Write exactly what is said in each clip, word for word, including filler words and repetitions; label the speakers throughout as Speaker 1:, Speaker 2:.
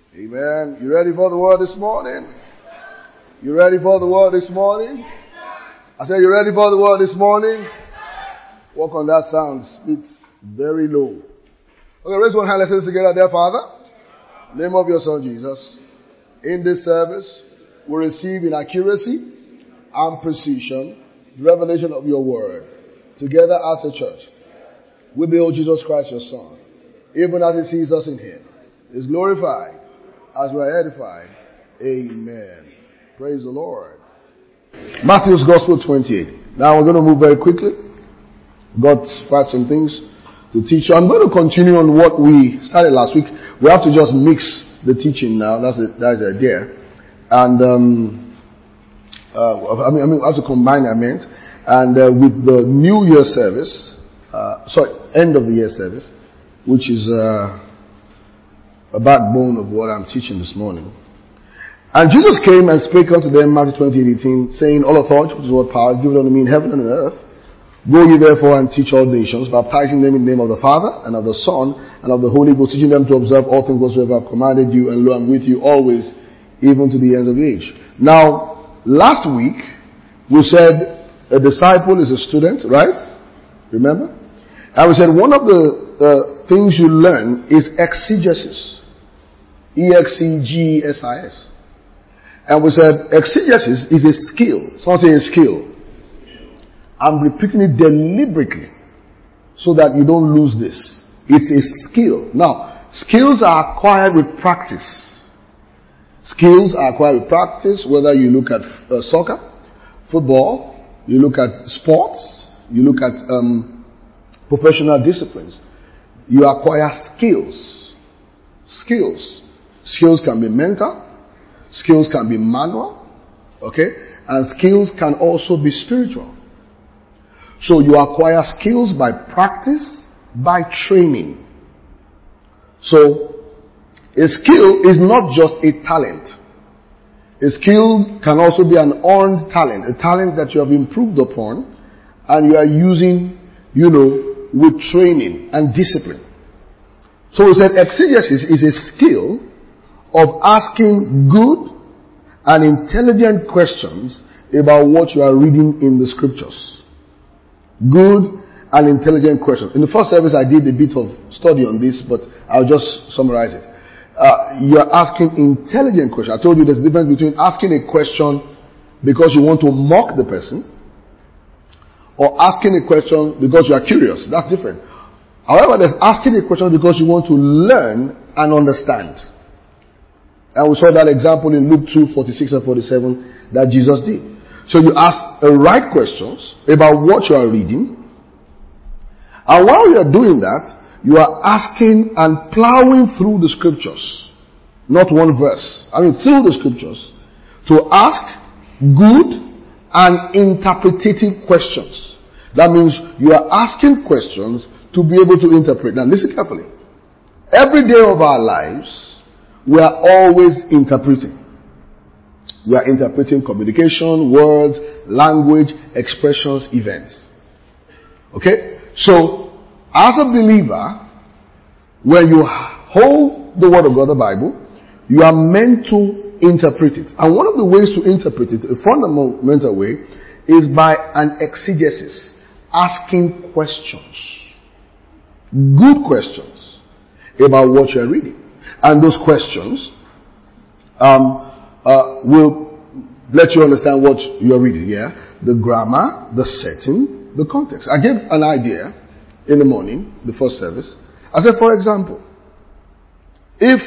Speaker 1: Amen. You ready for the word this morning? You ready for the word this morning? I said, you ready for the word this morning? Work on that sound. It's very low. Okay, raise one hand. Let's say this together. Dear Father, name of your Son Jesus. In this service, we receive in accuracy and precision the revelation of your word. Together as a church, we behold Jesus Christ, your Son, even as he sees us in him, is glorified as we are edified. Amen. Praise the Lord. Matthew's Gospel twenty-eight. Now we're going to move very quickly. Got quite some things to teach you. I'm going to continue on what we started last week. We have to just mix the teaching now. That's the, that's the idea. And um, uh, I mean, I mean, we have to combine. I meant, and uh, with the New Year service, uh, sorry, end of the year service, which is uh, a backbone of what I'm teaching this morning. And Jesus came and spake unto them, Matthew twenty-eight eighteen, saying, All authority, which is what power, is given unto me in heaven and on earth. Go ye therefore and teach all nations, baptizing them in the name of the Father, and of the Son, and of the Holy Ghost, teaching them to observe all things whatsoever I have commanded you, and lo, I'm with you always, even to the end of the age. Now, last week, we said a disciple is a student, right? Remember? And we said one of the uh, things you learn is exegesis. E X E G E S I S. And we said exegesis is a skill. Someone say a skill. I'm repeating it deliberately so that you don't lose this. It's a skill. Now, skills are acquired with practice. Skills are acquired with practice, whether you look at uh, soccer, football, you look at sports, you look at um, professional disciplines. You acquire skills. Skills. Skills can be mental. Skills can be manual. Okay? And skills can also be spiritual. So you acquire skills by practice, by training. So, a skill is not just a talent. A skill can also be an earned talent, a talent that you have improved upon and you are using, you know, with training and discipline. So we said exegesis is a skill of asking good and intelligent questions about what you are reading in the scriptures. Good and intelligent questions. In the first service I did a bit of study on this, but I'll just summarize it. Uh, you're asking intelligent questions. I told you there's a difference between asking a question because you want to mock the person or asking a question because you are curious. That's different. However, there's asking a question because you want to learn and understand. And we saw that example in Luke two, forty-six and forty-seven that Jesus did. So you ask the right questions about what you are reading. And while you are doing that, you are asking and plowing through the scriptures. Not one verse. I mean through the scriptures. To ask good and interpretative questions. That means you are asking questions to be able to interpret. Now listen carefully. Every day of our lives, we are always interpreting. We are interpreting communication, words, language, expressions, events. Okay? So, as a believer, when you hold the Word of God, the Bible, you are meant to interpret it. And one of the ways to interpret it, a fundamental way, is by an exegesis. Asking questions. Good questions about what you are reading. And those questions um, uh, will let you understand what you are reading. Yeah, the grammar, the setting, the context. I gave an idea in the morning, the first service. I said, for example, if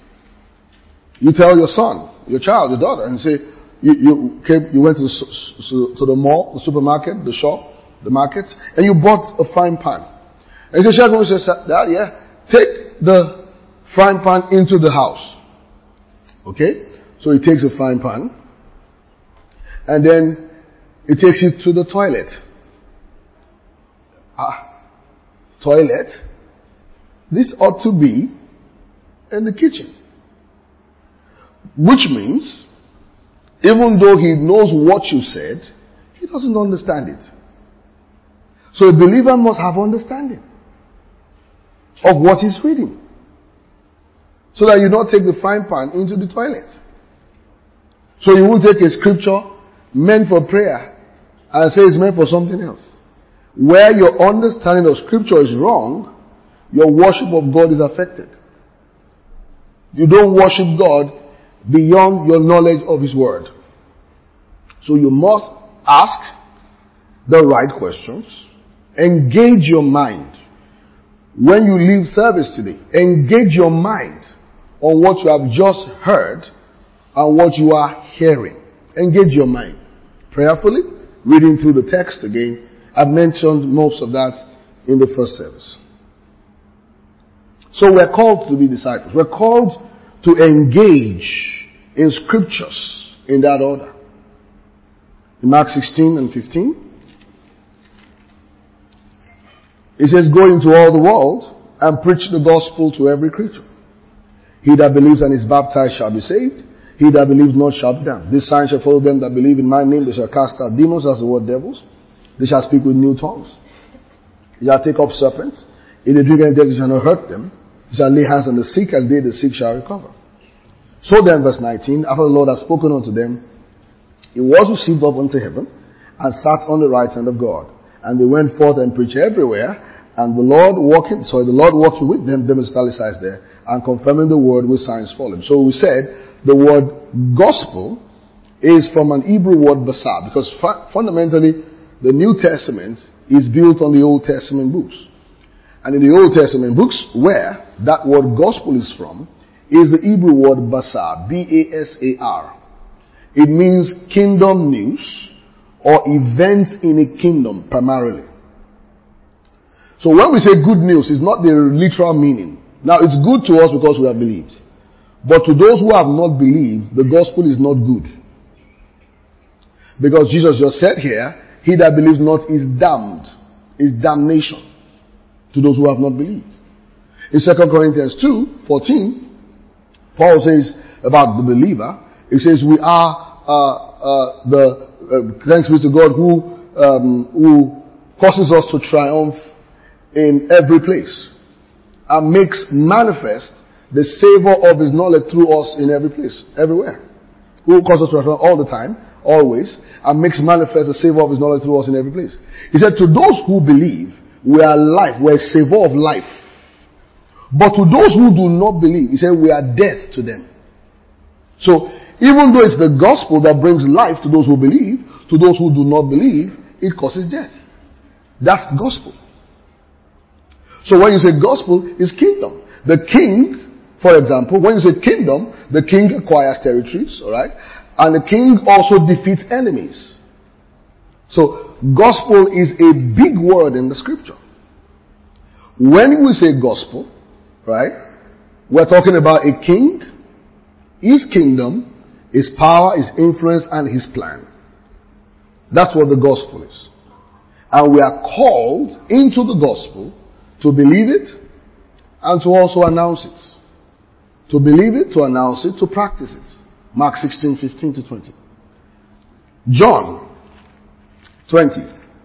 Speaker 1: you tell your son, your child, your daughter, and say you you came, you went to the, to the mall, the supermarket, the shop, the market, and you bought a frying pan, and you say, Dad, yeah, take the frying pan into the house. Okay? So he takes a frying pan and then he takes it to the toilet. Ah, toilet? This ought to be in the kitchen. Which means, even though he knows what you said, he doesn't understand it. So a believer must have understanding of what he's reading. So that you don't take the frying pan into the toilet. So you won't take a scripture meant for prayer and say it's meant for something else. Where your understanding of scripture is wrong, your worship of God is affected. You don't worship God beyond your knowledge of His Word. So you must ask the right questions. Engage your mind. When you leave service today, engage your mind on what you have just heard and what you are hearing. Engage your mind prayerfully, reading through the text again. I've mentioned most of that in the first service. So we're called to be disciples. We're called to engage in scriptures in that order. In Mark sixteen and fifteen, it says, go into all the world and preach the gospel to every creature. He that believes and is baptized shall be saved. He that believes not shall be damned. This sign shall follow them that believe in my name. They shall cast out demons, as the word devils. They shall speak with new tongues. They shall take up serpents. If they drink any death, it shall not hurt them. They shall lay hands on the sick, and they the sick shall recover. So then, verse nineteen, after the Lord had spoken unto them, he was received up unto heaven, and sat on the right hand of God. And they went forth and preached everywhere, and the Lord walking, sorry, the Lord walking with them, them is italicized there, and confirming the word with signs following. So we said, the word gospel is from an Hebrew word basar, because fu- fundamentally, the New Testament is built on the Old Testament books. And in the Old Testament books, where that word gospel is from, is the Hebrew word basar, B A S A R. It means kingdom news, or events in a kingdom, primarily. So when we say good news, it's not the literal meaning. Now, it's good to us because we have believed. But to those who have not believed, the gospel is not good. Because Jesus just said here, he that believes not is damned, is damnation to those who have not believed. In Second Corinthians two fourteen, Paul says about the believer, he says we are uh, uh, the uh, thanks be to God who um, who causes us to triumph in every place and makes manifest the savor of his knowledge through us in every place, everywhere. Who causes us to triumph all the time, always, and makes manifest the savor of his knowledge through us in every place. He said, to those who believe, we are life, we are a savor of life. But to those who do not believe, he said, we are death to them. So, even though it's the gospel that brings life to those who believe, to those who do not believe, it causes death. That's the gospel. So when you say gospel, it's kingdom. The king, for example, when you say kingdom, the king acquires territories, alright? And the king also defeats enemies. So, gospel is a big word in the scripture. When we say gospel, right, we're talking about a king, his kingdom, his power, his influence, and his plan. That's what the gospel is. And we are called into the gospel to believe it and to also announce it. To believe it, to announce it, to practice it. Mark sixteen, fifteen to twenty. John twenty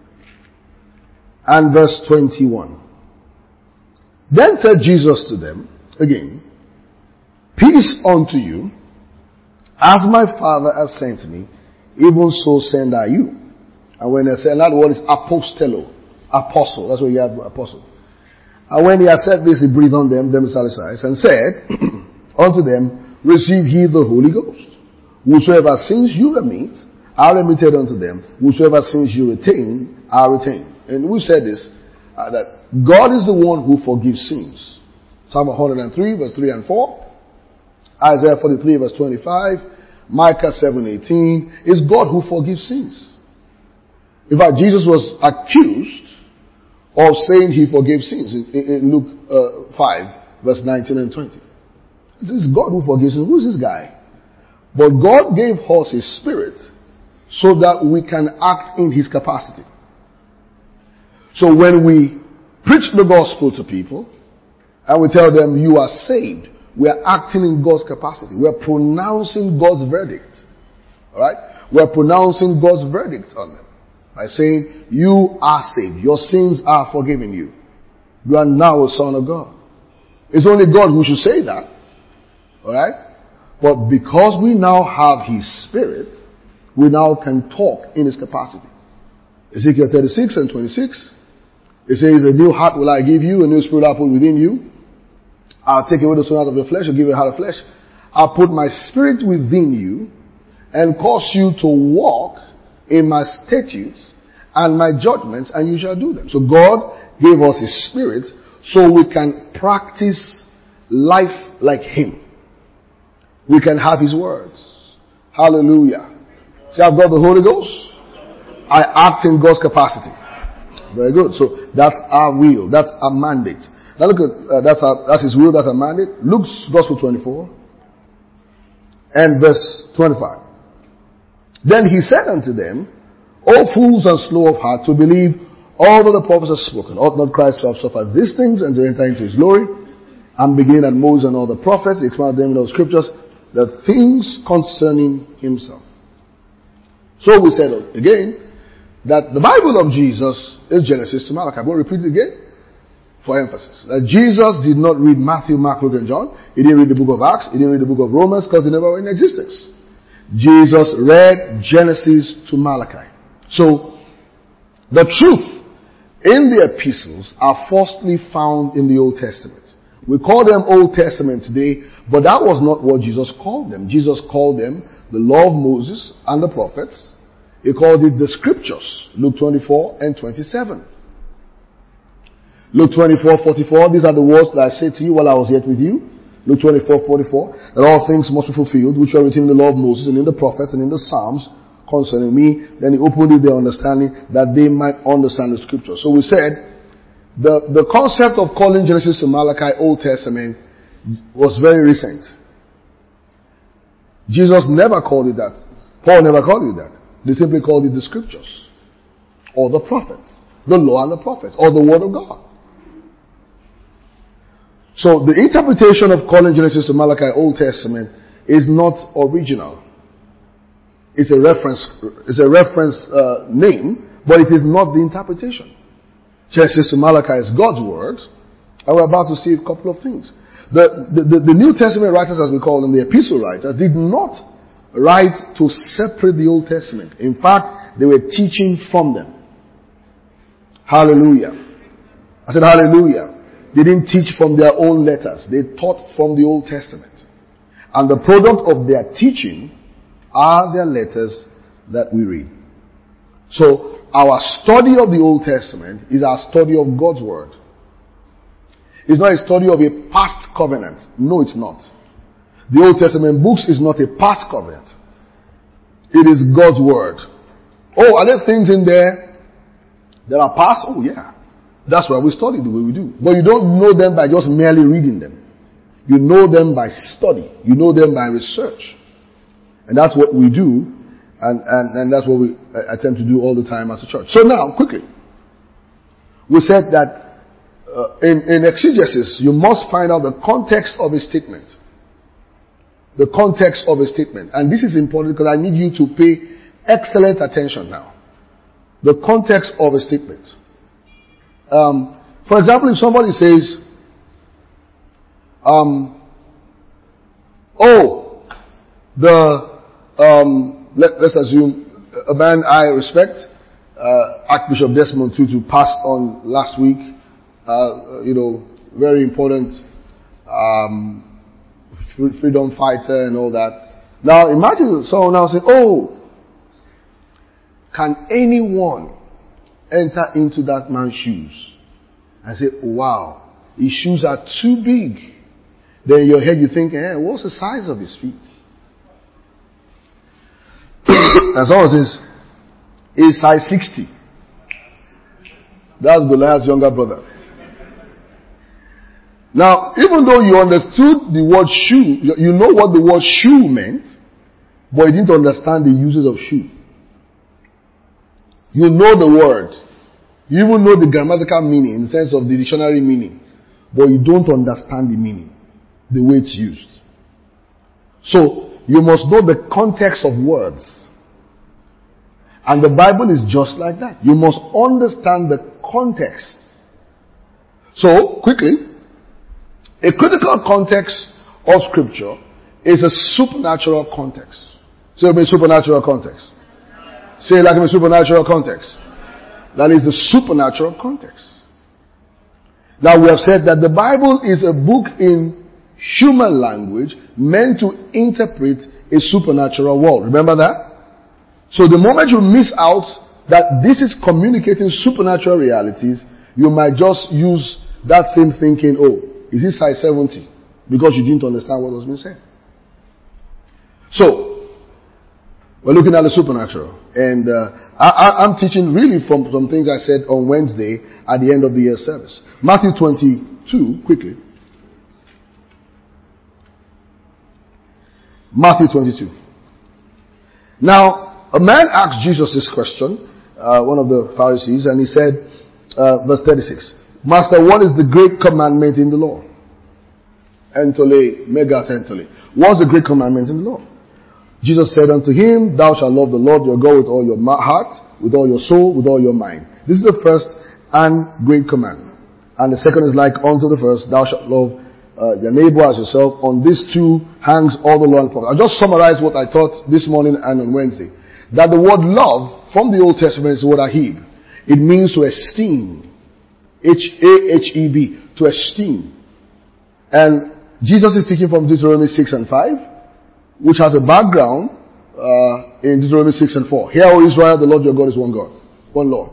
Speaker 1: and verse twenty-one. Then said Jesus to them again, peace unto you, as my Father has sent me, even so send I you. And when they say, another word is apostello, apostle, that's what you have, apostle. And when he had said this, he breathed on them, them salicized, and said unto them, receive ye the Holy Ghost. Whosoever sins you remit, are remitted unto them. Whosoever sins you retain, are retained. And we've said this, uh, that God is the one who forgives sins. Psalm one hundred three, verse three and four. Isaiah forty-three, verse twenty-five. Micah seven, eighteen. It's God who forgives sins. In fact, Jesus was accused of saying he forgave sins in, in, in Luke uh, five, verse nineteen and twenty. It's God who forgives sins. Who's this guy? But God gave us his spirit so that we can act in his capacity. So when we preach the gospel to people and we tell them you are saved, we are acting in God's capacity. We are pronouncing God's verdict. Alright? We are pronouncing God's verdict on them by saying you are saved. Your sins are forgiven you. You are now a son of God. It's only God who should say that. Alright? But because we now have His Spirit, we now can talk in His capacity. Ezekiel thirty-six and twenty-six. It says, a new heart will I give you, a new spirit I'll put within you. I'll take away the stone out of your flesh, I'll give you a heart of flesh. I'll put my Spirit within you and cause you to walk in my statutes and my judgments, and you shall do them. So God gave us His Spirit so we can practice life like Him. We can have His words. Hallelujah. See, I've got the Holy Ghost. I act in God's capacity. Very good. So that's our will. That's our mandate. Now look at, uh, that's our, that's His will, that's our mandate. Luke's Gospel twenty-four and verse twenty-five. Then He said unto them, O fools and slow of heart to believe all that the prophets have spoken. Ought not Christ to have suffered these things and to enter into His glory? And beginning at Moses and all the prophets, expound them in those scriptures, the things concerning Himself. So we said again that the Bible of Jesus is Genesis to Malachi. We'll repeat it again for emphasis. That Jesus did not read Matthew, Mark, Luke, and John. He didn't read the book of Acts. He didn't read the book of Romans because they never were in existence. Jesus read Genesis to Malachi. So, the truth in the epistles are firstly found in the Old Testament. We call them Old Testament today, but that was not what Jesus called them. Jesus called them the law of Moses and the prophets. He called it the scriptures. Luke twenty-four and twenty-seven. Luke twenty-four, forty-four, these are the words that I said to you while I was yet with you. Luke twenty-four, forty-four, that all things must be fulfilled, which are written in the law of Moses and in the prophets and in the Psalms concerning me. Then He opened their understanding that they might understand the scripture. So we said, the, the concept of calling Genesis to Malachi Old Testament was very recent. Jesus never called it that. Paul never called it that. They simply called it the scriptures, or the prophets, the law and the prophets, or the word of God. So the interpretation of calling Genesis to Malachi Old Testament is not original. It's a reference, it's a reference uh, name, but it is not the interpretation. Genesis to Malachi is God's word, and we're about to see a couple of things. The, the, the, the New Testament writers, as we call them, the epistle writers, did not write to separate the Old Testament. In fact, they were teaching from them. Hallelujah. I said hallelujah. They didn't teach from their own letters. They taught from the Old Testament. And the product of their teaching are their letters that we read. So, our study of the Old Testament is our study of God's Word. It's not a study of a past covenant. No, it's not. The Old Testament books is not a past covenant. It is God's Word. Oh, are there things in there that are past? Oh, yeah. That's why we study the way we do. But you don't know them by just merely reading them. You know them by study. You know them by research. And that's what we do. And, and, and that's what we attempt to do all the time as a church. So now, quickly. We said that uh, in, in exegesis, you must find out the context of a statement. The context of a statement. And this is important because I need you to pay excellent attention now. The context of a statement. Um, for example, if somebody says, um, oh, the, um, let, let's assume a man I respect, uh, Archbishop Desmond Tutu passed on last week, uh, you know, very important, um, freedom fighter and all that. Now imagine someone now saying, oh, can anyone enter into that man's shoes? And say, wow, his shoes are too big. Then in your head you think, eh, what's the size of his feet? And someone says, he's size sixty. That's Goliath's younger brother. Now, even though you understood the word shoe, you know what the word shoe meant, but you didn't understand the uses of shoe. You know the word. You even know the grammatical meaning in the sense of the dictionary meaning, but you don't understand the meaning, the way it's used. So, you must know the context of words. And the Bible is just like that. You must understand the context. So, quickly, a critical context of Scripture is a supernatural context. Say it in supernatural context. Say it like in a supernatural context. That is the supernatural context. Now we have said that the Bible is a book in human language meant to interpret a supernatural world. Remember that? So the moment you miss out that this is communicating supernatural realities, you might just use that same thinking, oh, is it size seventy? Because you didn't understand what was being said. So, we're looking at the supernatural. And uh, I, I, I'm teaching really from some things I said on Wednesday at the end of the year service. Matthew twenty-two, quickly. Matthew twenty-two. Now, a man asked Jesus this question, uh, one of the Pharisees, and he said, uh, verse thirty-six, Master, what is the great commandment in the law? Entole, megas entole. What's the great commandment in the law? Jesus said unto him, Thou shalt love the Lord your God with all your heart, with all your soul, with all your mind. This is the first and great commandment. And the second is like unto the first, Thou shalt love uh, your neighbor as yourself. On these two hangs all the law and prophets. I'll just summarize what I taught this morning and on Wednesday. That the word love from the Old Testament is the word ahib. It means to esteem. H A H E B. To esteem. And Jesus is speaking from Deuteronomy six and five. Which has a background uh, in Deuteronomy six and four. Hear, O Israel, the Lord your God is one God, one Lord.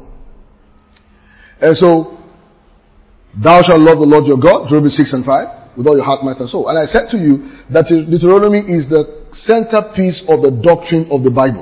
Speaker 1: And so, thou shalt love the Lord your God, Deuteronomy six and five, with all your heart, might, and soul. And I said to you that Deuteronomy is the centerpiece of the doctrine of the Bible.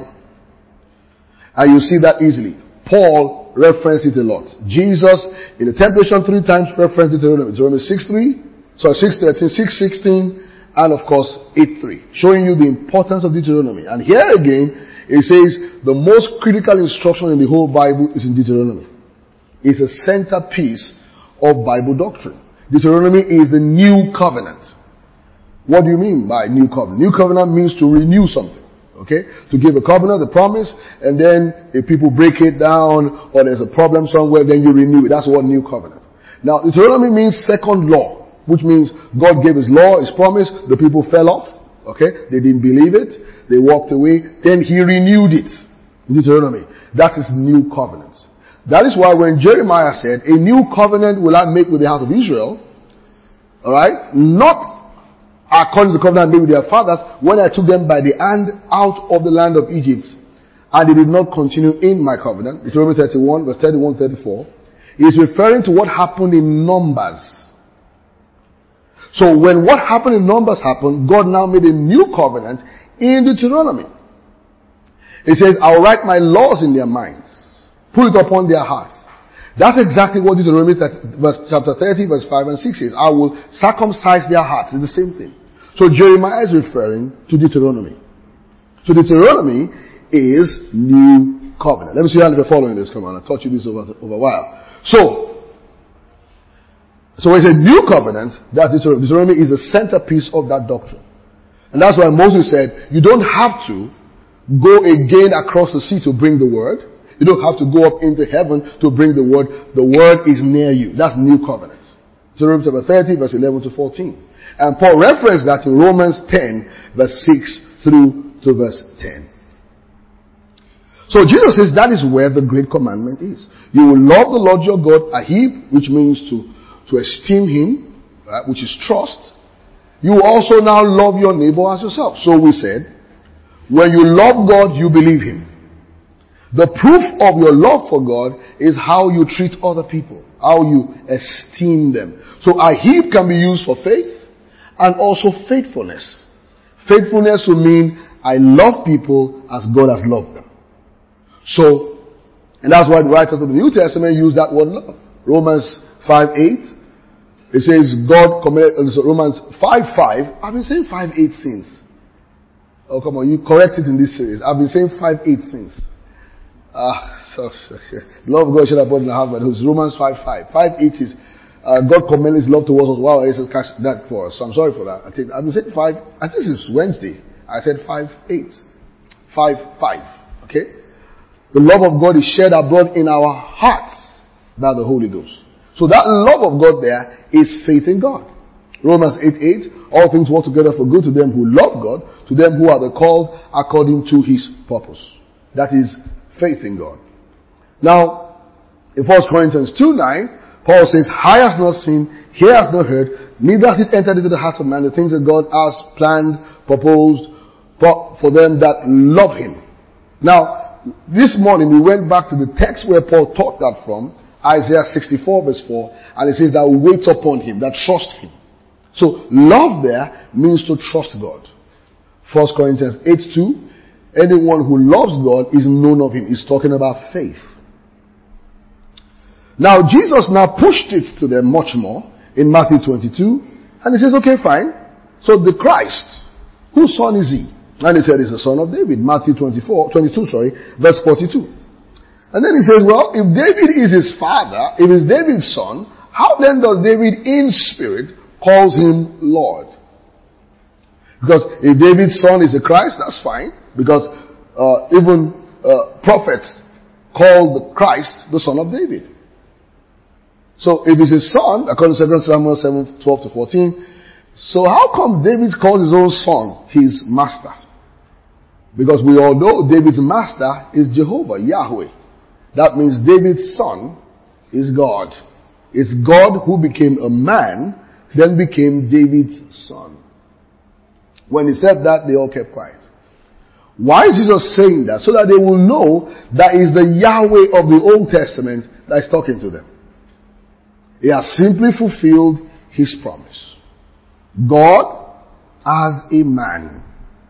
Speaker 1: And you see that easily. Paul referenced it a lot. Jesus, in the temptation, three times referenced Deuteronomy. Deuteronomy six three, sorry, six thirteen, six sixteen, and of course, eight three, showing you the importance of Deuteronomy. And here again, it says the most critical instruction in the whole Bible is in Deuteronomy. It's a centerpiece of Bible doctrine. Deuteronomy is the new covenant. What do you mean by new covenant? New covenant means to renew something. Okay? To give a covenant, a promise, and then if people break it down or there's a problem somewhere, then you renew it. That's what new covenant. Now, Deuteronomy means second law. Which means God gave His law, His promise, the people fell off, okay? They didn't believe it, they walked away, then He renewed it in Deuteronomy. That is new covenant. That is why when Jeremiah said, a new covenant will I make with the house of Israel, alright? Not according to the covenant I made with their fathers, when I took them by the hand out of the land of Egypt, and they did not continue in my covenant. Deuteronomy thirty-one, verse thirty-one to thirty-four. He is referring to what happened in Numbers. So when what happened in Numbers happened, God now made a new covenant in Deuteronomy. It says, I'll write my laws in their minds, put it upon their hearts. That's exactly what Deuteronomy verse, chapter thirty, verse five and six says. I will circumcise their hearts. It's the same thing. So Jeremiah is referring to Deuteronomy. So Deuteronomy is new covenant. Let me see how you're following this. Come on, I taught you this over, over a while. So, So it's a new covenant. That's Deuteronomy. Deuteronomy is the centerpiece of that doctrine. And that's why Moses said, you don't have to go again across the sea to bring the word. You don't have to go up into heaven to bring the word. The word is near you. That's new covenant. Deuteronomy chapter thirty, verse eleven to fourteen. And Paul referenced that in Romans ten, verse six through to verse ten. So Jesus says that is where the great commandment is. You will love the Lord your God, ahib, which means to to esteem Him, right, which is trust. You also now love your neighbor as yourself. So we said, when you love God, you believe Him. The proof of your love for God is how you treat other people, how you esteem them. So ahib can be used for faith and also faithfulness. Faithfulness will mean I love people as God has loved them. So, and that's why the writers of the New Testament use that word love. Romans five eight. It says God committed, uh, Romans five five. I've been saying five eight since. Oh, come on, you correct it in this series. I've been saying five eight since. Ah, so, so, so. Love of God should have brought in the heart, but it was Romans five five. five eight is, uh, God commended His love towards us. Wow, I said catch that for us. So I'm sorry for that. I think, I've been saying five, I think it's Wednesday. I said five eight. five five. Okay? The love of God is shed abroad in our hearts by the Holy Ghost. So that love of God there is faith in God. Romans eight eight, all things work together for good to them who love God, to them who are the called according to his purpose. That is faith in God. Now, in First Corinthians two nine, Paul says, eye has not seen, ear has not heard, neither has it entered into the heart of man the things that God has planned, proposed for, for them that love him. Now, this morning we went back to the text where Paul taught that from, Isaiah sixty-four verse four, and it says that wait upon him, that trust him. So, love there means to trust God. First Corinthians eight two, anyone who loves God is known of him. He's talking about faith. Now, Jesus now pushed it to them much more in Matthew twenty-two, and he says, okay, fine. So the Christ, whose son is he? And he said, he's the son of David. Matthew twenty-four, twenty-two, sorry, verse forty-two. And then he says, well, if David is his father, if he's David's son, how then does David in spirit calls him Lord? Because if David's son is the Christ, that's fine. Because uh, even uh, prophets call the Christ the son of David. So if it's his son, according to Second Samuel seven twelve to fourteen, so how come David called his own son his master? Because we all know David's master is Jehovah, Yahweh. That means David's son is God. It's God who became a man, then became David's son. When he said that, they all kept quiet. Why is Jesus saying that? So that they will know that is the Yahweh of the Old Testament that is talking to them. He has simply fulfilled his promise. God as a man.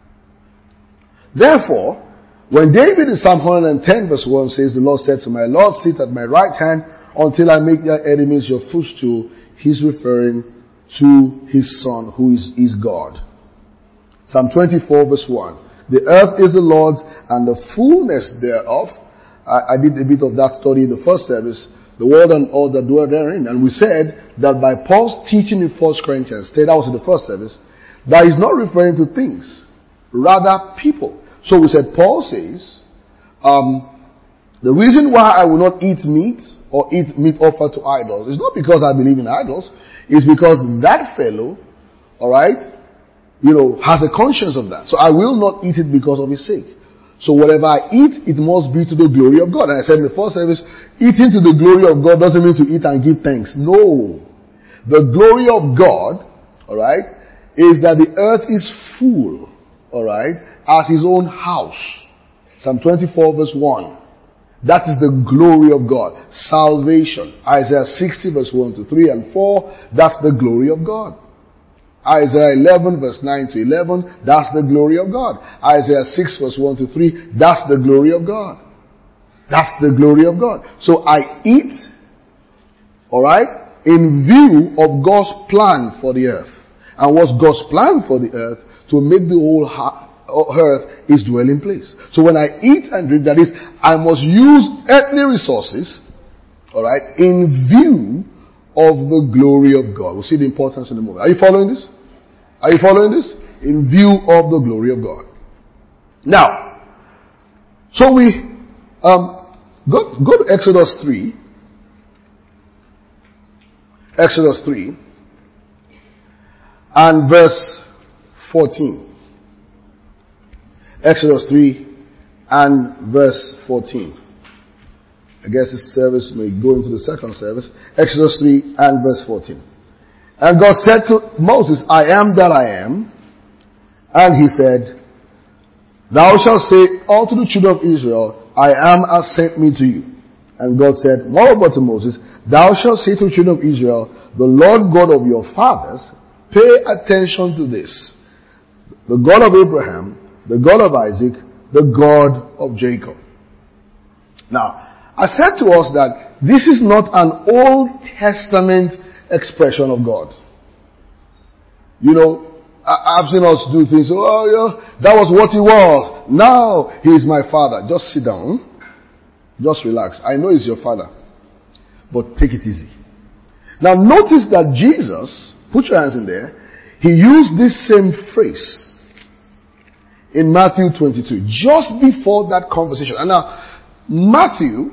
Speaker 1: Therefore, when David in Psalm one ten verse one says, the Lord said to my Lord, sit at my right hand until I make your enemies your footstool, he's referring to his son who is, is God. Psalm twenty-four verse one. The earth is the Lord's and the fullness thereof. I, I did a bit of that study in the first service. The world and all that dwell therein. And we said that by Paul's teaching in First Corinthians, that was in the first service, that he's not referring to things, rather people. So we said, Paul says, um, the reason why I will not eat meat or eat meat offered to idols is not because I believe in idols. It's because that fellow, alright, you know, has a conscience of that. So I will not eat it because of his sake. So whatever I eat, it must be to the glory of God. And I said in the first service, eating to the glory of God doesn't mean to eat and give thanks. No. The glory of God, alright, is that the earth is full, alright, as his own house. Psalm twenty-four verse one. That is the glory of God. Salvation. Isaiah sixty verse one to three and four. That's the glory of God. Isaiah eleven verse nine to eleven, that's the glory of God. Isaiah six verse one to three, that's the glory of God. That's the glory of God. So I eat, alright, in view of God's plan for the earth. And what's God's plan for the earth? To make the whole earth his dwelling place. So when I eat and drink, that is, I must use earthly resources, alright, in view of the glory of God. We'll see the importance in the moment. Are you following this? Are you following this? In view of the glory of God. Now, so we um, go, go to Exodus three. Exodus three and verse fourteen. Exodus three and verse fourteen. I guess this service may go into the second service. Exodus three and verse fourteen. And God said to Moses, I am that I am. And he said, thou shalt say unto the children of Israel, I am has sent me to you. And God said, moreover to Moses, thou shalt say to the children of Israel, the Lord God of your fathers, pay attention to this. The God of Abraham, the God of Isaac, the God of Jacob. Now, I said to us that this is not an Old Testament expression of God. You know, I, I've seen us do things, oh, yeah, that was what he was. Now he is my father. Just sit down. Just relax. I know he's your father. But take it easy. Now notice that Jesus, put your hands in there, he used this same phrase in Matthew twenty-two, just before that conversation. And now, Matthew,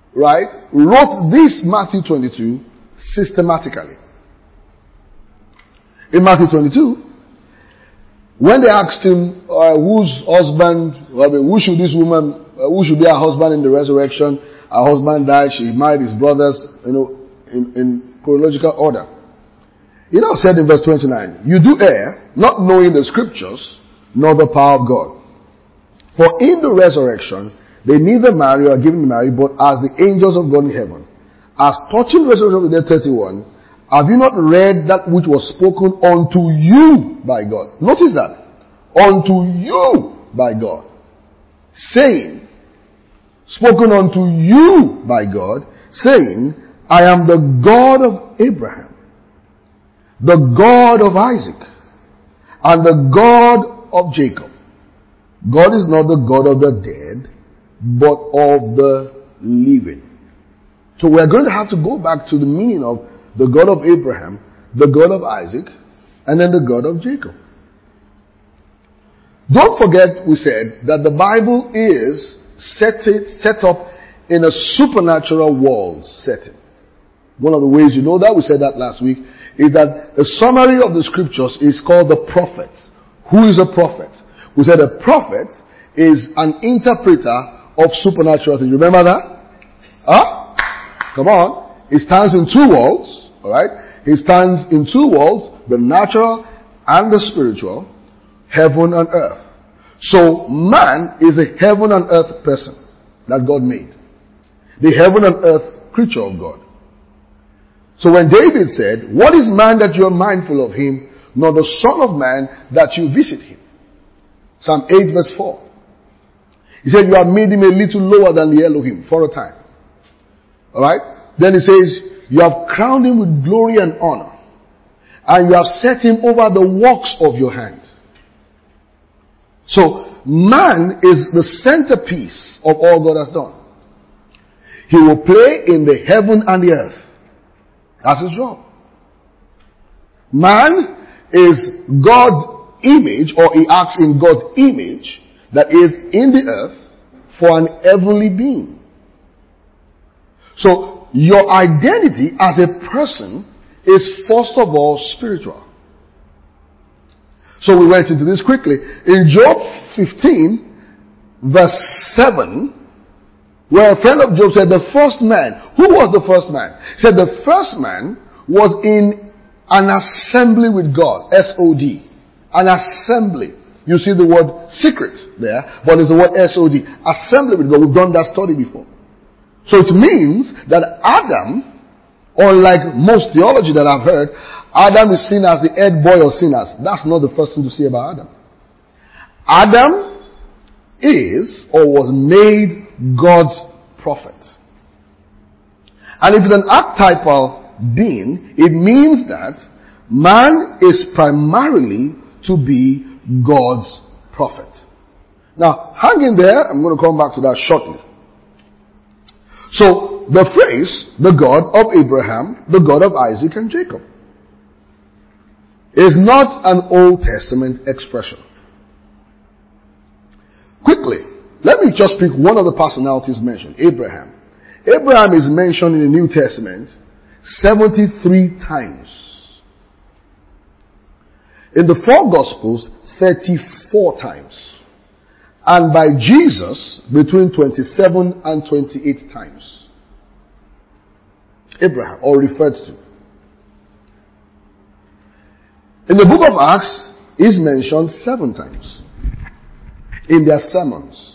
Speaker 1: right, wrote this Matthew twenty-two systematically. In Matthew twenty-two, when they asked him, uh, whose husband, I mean, who should this woman, uh, who should be her husband in the resurrection? Her husband died, she married his brothers, you know, in, in chronological order. He now said in verse twenty-nine, you do err, not knowing the scriptures, nor the power of God. For in the resurrection, they neither marry or are given to marry, but as the angels of God in heaven. As touching the resurrection of the dead, thirty-one, have you not read that which was spoken unto you by God? Notice that. Unto you by God. Saying, spoken unto you by God, saying, I am the God of Abraham, the God of Isaac, and the God of Jacob. God is not the God of the dead, but of the living. So we're going to have to go back to the meaning of the God of Abraham, the God of Isaac, and then the God of Jacob. Don't forget, we said, that the Bible is set, it, set up in a supernatural world setting. One of the ways you know that, we said that last week, is that a summary of the scriptures is called the prophets. Who is a prophet? We said a prophet is an interpreter of supernatural things. Remember that? Huh? Come on. He stands in two worlds. Alright? He stands in two worlds, the natural and the spiritual, heaven and earth. So man is a heaven and earth person that God made. The heaven and earth creature of God. So when David said, what is man that you are mindful of him, nor the son of man that you visit him? Psalm eight verse four. He said, you have made him a little lower than the Elohim for a time. Alright? Then he says, you have crowned him with glory and honor, and you have set him over the works of your hand. So, man is the centerpiece of all God has done. He will play in the heaven and the earth. That's his job. Man is God's image, or he acts in God's image that is in the earth for an heavenly being. So, your identity as a person is first of all spiritual. So we went into this quickly. In Job fifteen, verse seven, where a friend of Job said the first man, who was the first man? He said the first man was in an assembly with God. S O D. An assembly. You see the word secret there, but it's the word S O D. Assembly with God. We've done that study before. So it means that Adam, unlike most theology that I've heard, Adam is seen as the head boy of sinners. That's not the first thing to say about Adam. Adam is or was made God's prophet. And if it's an archetypal being, it means that man is primarily to be God's prophet. Now, hang in there. I'm going to come back to that shortly. So, the phrase, the God of Abraham, the God of Isaac and Jacob, is not an Old Testament expression. Quickly, let me just pick one of the personalities mentioned, Abraham. Abraham is mentioned in the New Testament seventy-three times. In the four Gospels, thirty-four times. And by Jesus, between twenty-seven and twenty-eight times. Abraham, or referred to. In the book of Acts, is mentioned seven times. In their sermons.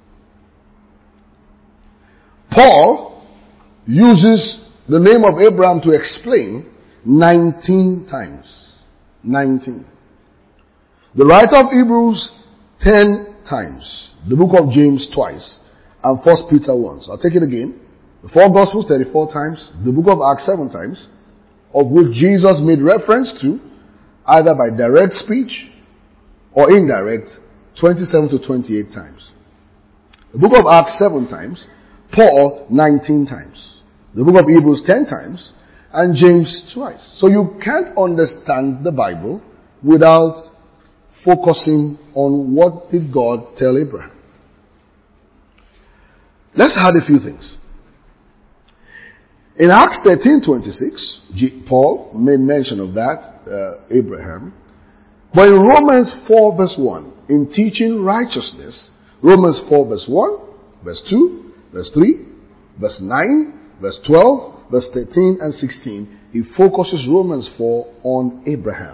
Speaker 1: Paul uses the name of Abraham to explain nineteen times. nineteen. The writer of Hebrews, ten times. The book of James twice. And First Peter once. I'll take it again. The four Gospels thirty-four times. The book of Acts seven times. Of which Jesus made reference to either by direct speech or indirect twenty-seven to twenty-eight times. The book of Acts seven times. Paul nineteen times. The book of Hebrews ten times. And James twice. So you can't understand the Bible without focusing on what did God tell Abraham. Let's add a few things. In Acts thirteen twenty-six, G- Paul made mention of that, uh, Abraham. But in Romans four verse one, in teaching righteousness, Romans four verse one, verse two, verse three, verse nine, verse twelve, verse thirteen and sixteen, he focuses Romans four on Abraham.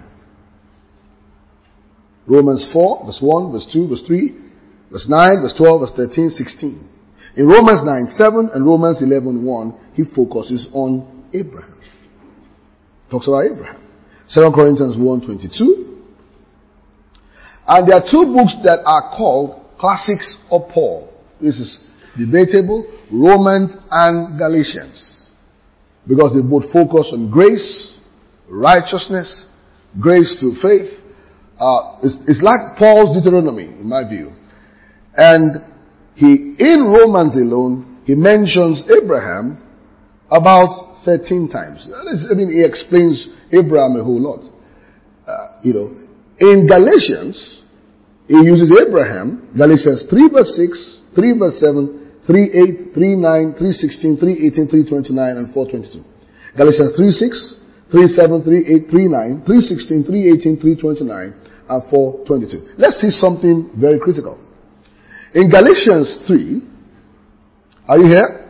Speaker 1: Romans four, verse one, verse two, verse three, verse nine, verse twelve, verse thirteen, sixteen. In Romans nine, seven and Romans eleven, one, he focuses on Abraham. Talks about Abraham. Second Corinthians one, twenty-two. And there are two books that are called classics of Paul. This is debatable, Romans and Galatians. Because they both focus on grace, righteousness, grace through faith. Uh, it's, it's like Paul's Deuteronomy, in my view. And he, in Romans alone, he mentions Abraham about thirteen times. I mean, he explains Abraham a whole lot. Uh, you know, in Galatians, he uses Abraham, Galatians three verse six, three verse seven, three eight, three nine, three sixteen, three eighteen, three twenty-nine, and four twenty-two. Galatians three six, three seven, three eight, three nine, three sixteen, three eighteen, three twenty-nine, and four twenty-two. Let's see something very critical. In Galatians three, are you here?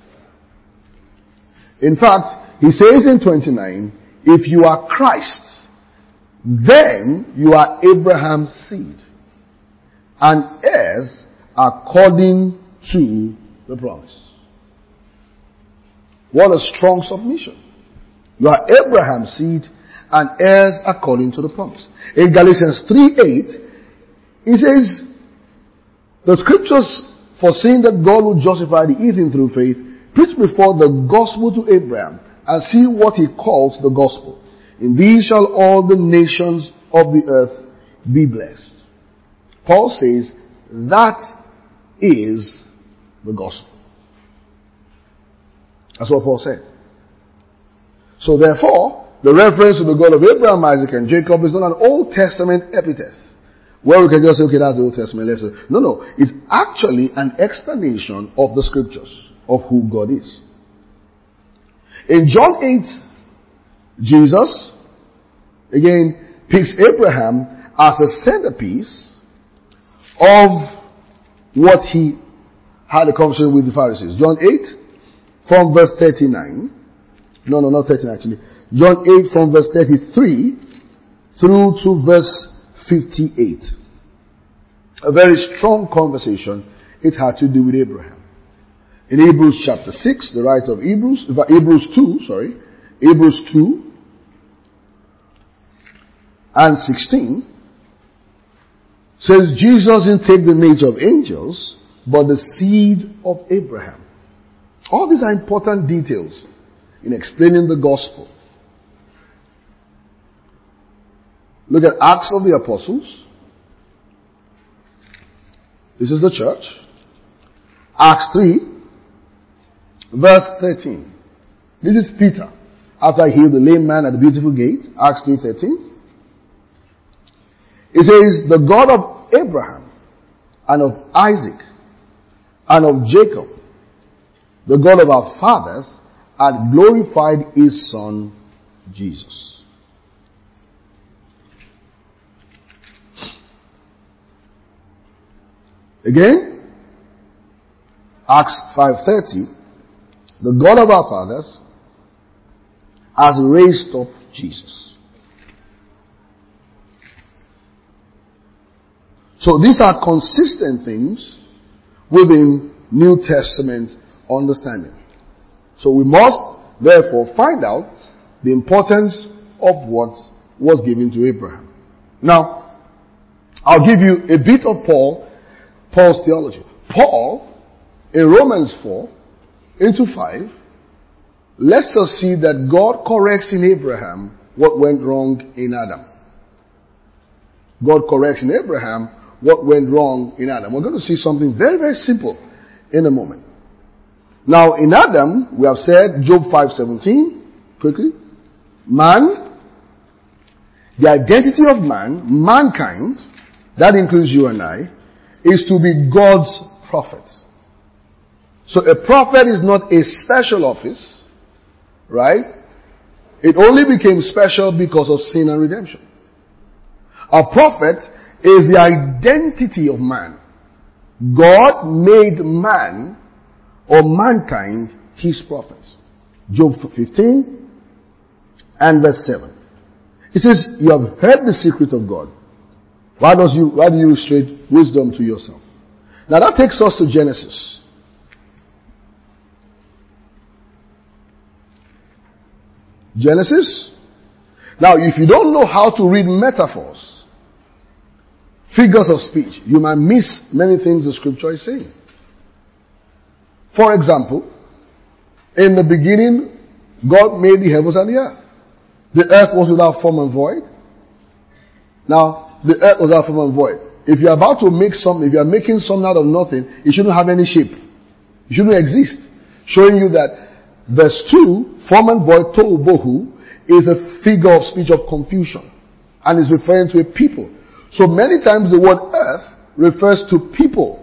Speaker 1: In fact, he says in twenty-nine, if you are Christ, then you are Abraham's seed and heirs according to the promise. What a strong submission. You are Abraham's seed and heirs according to the promise. In Galatians three eight, he says, the scriptures foreseeing that God would justify the heathen through faith, preach before the gospel to Abraham, and see what he calls the gospel. In these shall all the nations of the earth be blessed. Paul says that is the gospel. That's what Paul said. So therefore, the reference to the God of Abraham, Isaac, and Jacob is not an Old Testament epithet, where we can just say, okay, that's the Old Testament. Let's say. No, no. It's actually an explanation of the scriptures, of who God is. In John eight, Jesus, again, picks Abraham as a centerpiece of what he had a conversation with the Pharisees. John eight, from verse thirty-nine. No, no, not thirty-nine actually. John eight from verse thirty-three through to verse fifty-eight. A very strong conversation. It had to do with Abraham. In Hebrews chapter six, the writer of Hebrews, Hebrews two, sorry, Hebrews two and sixteen says Jesus didn't take the nature of angels, but the seed of Abraham. All these are important details in explaining the gospel. Look at Acts of the Apostles. This is the church. Acts three, verse thirteen. This is Peter. After he healed the lame man at the beautiful gate. Acts three thirteen. It says, the God of Abraham and of Isaac and of Jacob, the God of our fathers, had glorified his son, Jesus. Again, Acts five thirty, the God of our fathers has raised up Jesus. So these are consistent things within New Testament understanding. So we must therefore find out the importance of what was given to Abraham. Now, I'll give you a bit of Paul, Paul's theology. Paul, in Romans four, into five, lets us see that God corrects in Abraham what went wrong in Adam. God corrects in Abraham what went wrong in Adam. We're going to see something very, very simple in a moment. Now, in Adam, we have said, Job five seventeen, quickly, man, the identity of man, mankind, that includes you and I, is to be God's prophet. So a prophet is not a special office. right? It only became special because of sin and redemption. A prophet is the identity of man. God made man or mankind his prophets. Job fifteen and verse seven. It says, you have heard the secret of God. Why does you, why do you restrict wisdom to yourself? Now that takes us to Genesis. Genesis. Now if you don't know how to read metaphors, figures of speech, you might miss many things the scripture is saying. For example, in the beginning, God made the heavens and the earth. The earth was without form and void. Now, the earth was without form and void. If you're about to make something, if you're making something out of nothing, it shouldn't have any shape. It shouldn't exist. Showing you that verse two, form and void, tohu bohu, is a figure of speech of confusion. And is referring to a people. So many times the word earth refers to people.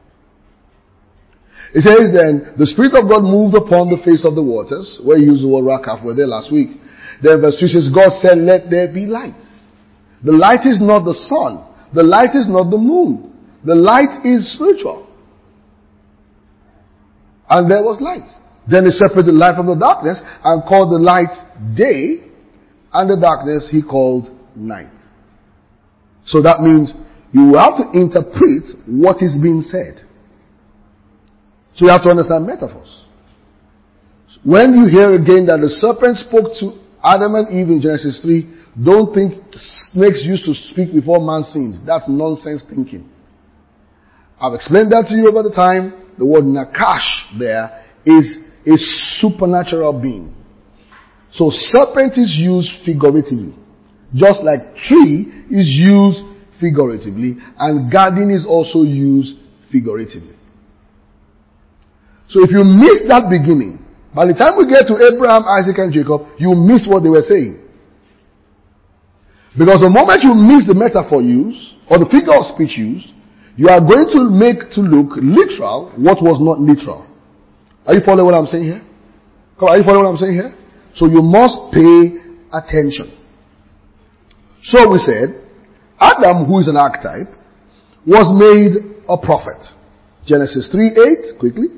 Speaker 1: It says then, the Spirit of God moved upon the face of the waters, where you used the word rakaf, we were there last week. Then verse two says, God said, let there be light. The light is not the sun. The light is not the moon. The light is spiritual. And there was light. Then he separated light from the darkness and called the light day, and the darkness he called night. So that means you have to interpret what is being said. So you have to understand metaphors. When you hear again that the serpent spoke to Adam and Eve in Genesis three, don't think snakes used to speak before man sinned. That's nonsense thinking. I've explained that to you over the time. The word nakash there is a supernatural being. So serpent is used figuratively. Just like tree is used figuratively, and garden is also used figuratively. So if you miss that beginning, by the time we get to Abraham, Isaac, and Jacob, you miss what they were saying. Because the moment you miss the metaphor used, or the figure of speech used, you are going to make to look literal what was not literal. Are you following what I'm saying here? Come on, are you following what I'm saying here? So you must pay attention. So we said, Adam, who is an archetype, was made a prophet. Genesis three eight, quickly.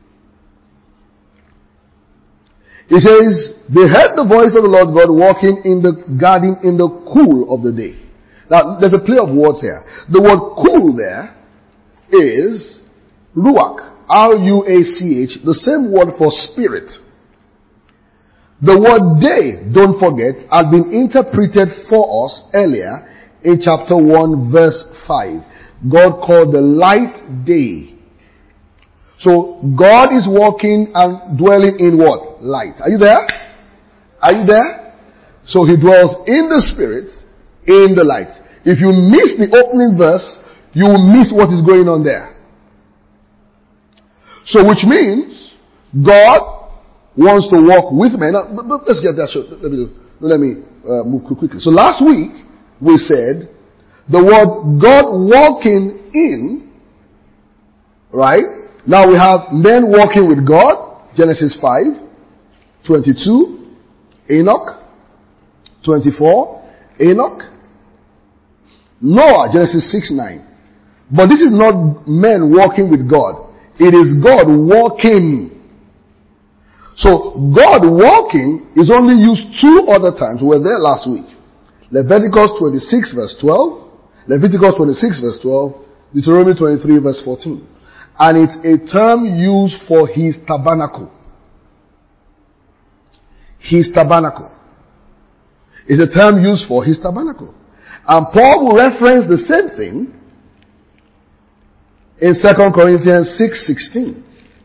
Speaker 1: It says, they heard the voice of the Lord God walking in the garden in the cool of the day. Now, there's a play of words here. The word cool there is ruach, R U A C H, the same word for spirit. The word day, don't forget, had been interpreted for us earlier in chapter one verse five. God called the light day. So God is walking and dwelling in what? Light. Are you there? Are you there? So he dwells in the spirit, in the light. If you miss the opening verse, you will miss what is going on there. So which means God wants to walk with men. Now, let's get that. Let me, let me uh, move quickly. So last week we said the word God walking in, right? Now we have men walking with God, Genesis five, twenty-two, Enoch, twenty-four, Enoch, Noah, Genesis six nine. But this is not men walking with God. It is God walking. So God walking is only used two other times. We were there last week. Leviticus twenty-six verse twelve, Leviticus twenty-six verse twelve, Deuteronomy twenty-three verse fourteen. And it's a term used for his tabernacle. His tabernacle. It's a term used for his tabernacle. And Paul will reference the same thing in Second Corinthians six sixteen.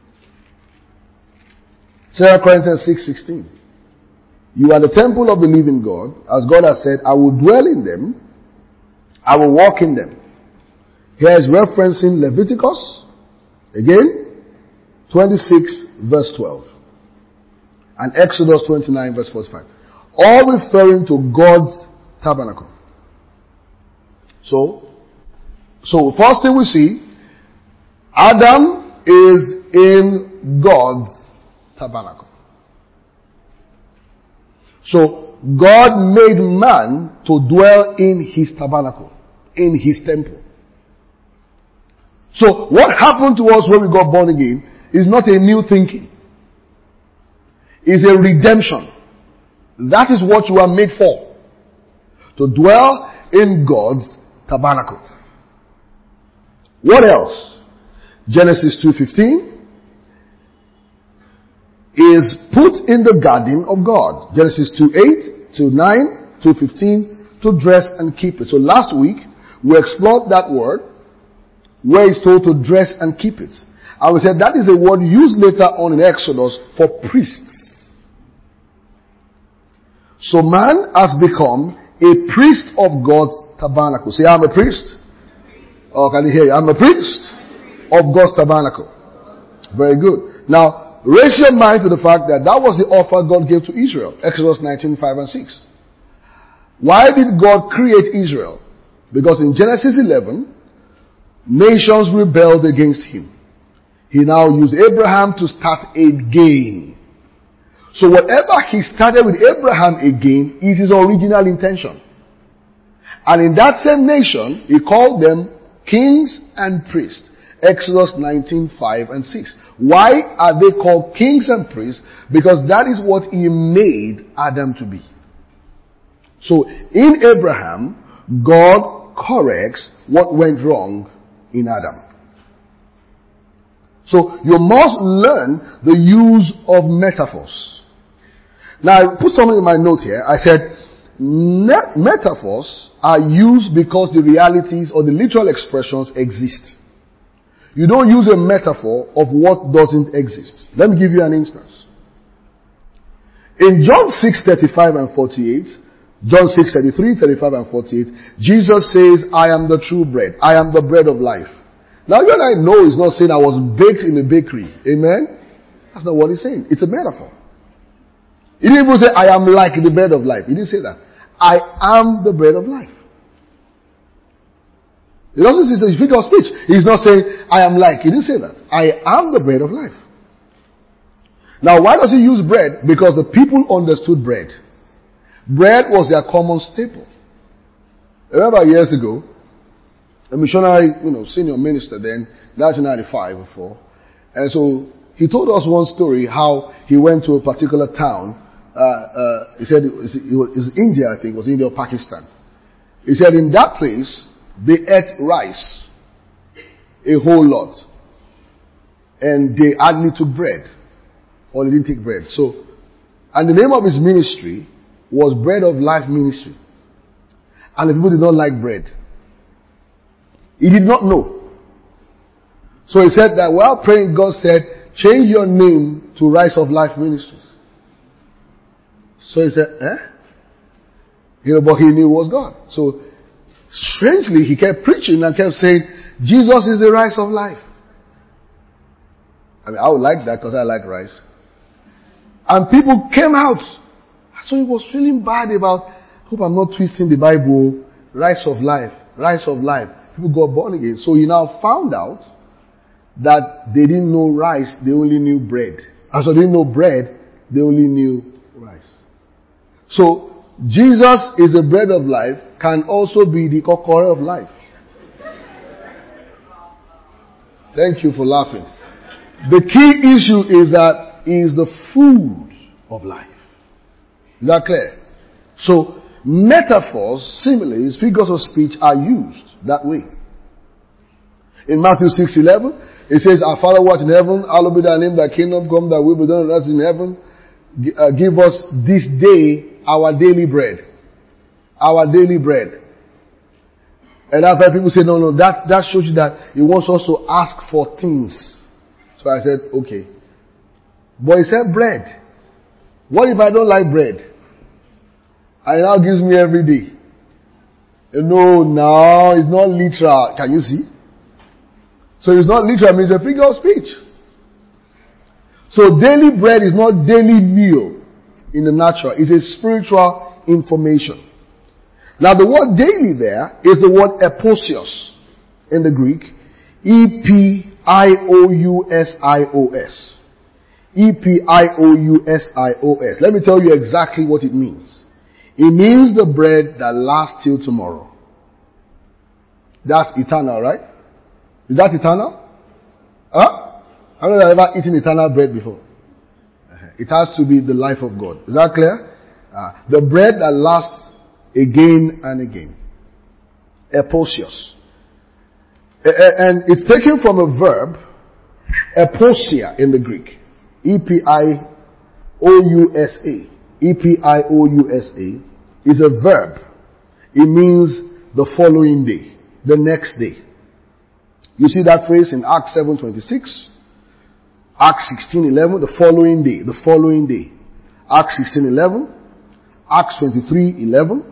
Speaker 1: Second Corinthians six sixteen. You are the temple of the living God. As God has said, I will dwell in them. I will walk in them. Here is referencing Leviticus. Again, twenty-six verse twelve. And Exodus twenty-nine verse forty-five. All referring to God's tabernacle. So, so first thing we see, Adam is in God's tabernacle. So, God made man to dwell in his tabernacle, in his temple. So, what happened to us when we got born again is not a new thinking. It's a redemption. That is what you are made for. To dwell in God's tabernacle. What else? Genesis two fifteen is put in the garden of God. Genesis two eight, two nine, two fifteen, to dress and keep it. So last week, we explored that word, where it's told to dress and keep it. And we said that is a word used later on in Exodus for priests. So man has become a priest of God's tabernacle. Say, I'm a priest. Oh, can you hear you? I'm a priest of God's tabernacle. Very good. Now, raise your mind to the fact that that was the offer God gave to Israel. Exodus nineteen, five and six. Why did God create Israel? Because in Genesis eleven, nations rebelled against him. He now used Abraham to start again. So whatever he started with Abraham again is his original intention. And in that same nation, he called them kings and priests. Exodus nineteen, five and six. Why are they called kings and priests? Because that is what he made Adam to be. So in Abraham, God corrects what went wrong in Adam. So you must learn the use of metaphors. Now I put something in my note here. I said, metaphors are used because the realities or the literal expressions exist. You don't use a metaphor of what doesn't exist. Let me give you an instance. In John six, thirty-five and forty-eight, John six, thirty-three, thirty-five and forty-eight, Jesus says, I am the true bread. I am the bread of life. Now you and I know he's not saying I was baked in a bakery. Amen? That's not what he's saying. It's a metaphor. He didn't even say, I am like the bread of life. He didn't say that. I am the bread of life. He doesn't say it's a figure of speech. He's not saying, I am like. He didn't say that. I am the bread of life. Now, why does he use bread? Because the people understood bread. Bread was their common staple. Remember years ago, a missionary, you know, senior minister then, nineteen ninety-five or four, and so he told us one story how he went to a particular town. Uh, uh, he said it was, it was India, I think, it was India or Pakistan. He said in that place, they ate rice, a whole lot. And they hardly took bread. Or they didn't take bread. So, and the name of his ministry was Bread of Life Ministry. And the people did not like bread. He did not know. So he said that while praying, God said, change your name to Rise of Life Ministries. So he said, eh? You know, but he knew it was God. So, strangely, he kept preaching and kept saying, Jesus is the rice of life. I mean, I would like that because I like rice. And people came out. So he was feeling bad about, hope I'm not twisting the Bible, rice of life, rice of life. People got born again. So he now found out that they didn't know rice, they only knew bread. And so they didn't know bread, they only knew rice. So, Jesus is the bread of life, can also be the kokore of life. Thank you for laughing. The key issue is that he is the food of life. Is that clear? So, metaphors, similes, figures of speech are used that way. In Matthew six eleven, it says, Our Father who art in heaven, hallowed be thy name, thy kingdom come, thy will be done on earth as in heaven. Uh, give us this day our daily bread. Our daily bread. And after people say, no, no, that, that shows you that he wants us to ask for things. So I said, okay. But he said bread. What if I don't like bread? And it now gives me every day. No, no, it's not literal. Can you see? So it's not literal, it means a figure of speech. So daily bread is not daily meal in the natural. It's a spiritual information. Now the word daily there is the word eposios in the Greek. E P I O U S I O S. E P I O U S I O S. Let me tell you exactly what it means. It means the bread that lasts till tomorrow. That's eternal, right? Is that eternal? Huh? How many have ever eaten eternal bread before? It has to be the life of God. Is that clear? Uh, the bread that lasts again and again. Eposios. And it's taken from a verb, eposia in the Greek. E P I O U S A. E P I O U S A is a verb. It means the following day, the next day. You see that phrase in Acts seven twenty-six, Acts sixteen eleven, the following day, the following day. Acts sixteen eleven, Acts twenty-three eleven,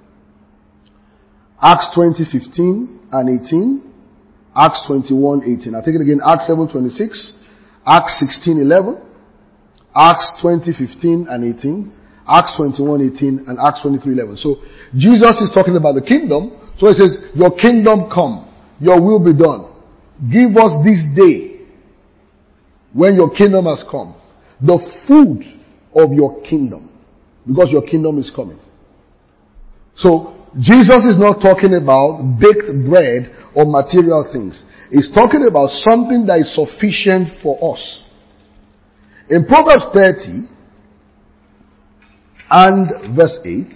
Speaker 1: Acts twenty fifteen and eighteen, Acts twenty-one eighteen. I take it again, Acts seven twenty-six, Acts sixteen eleven, Acts twenty fifteen and eighteen, Acts twenty-one eighteen, and Acts twenty-three eleven. So Jesus is talking about the kingdom. So he says, your kingdom come, your will be done. Give us this day, when your kingdom has come, the food of your kingdom, because your kingdom is coming. So Jesus is not talking about baked bread or material things. He's talking about something that is sufficient for us. In Proverbs thirty and verse eight,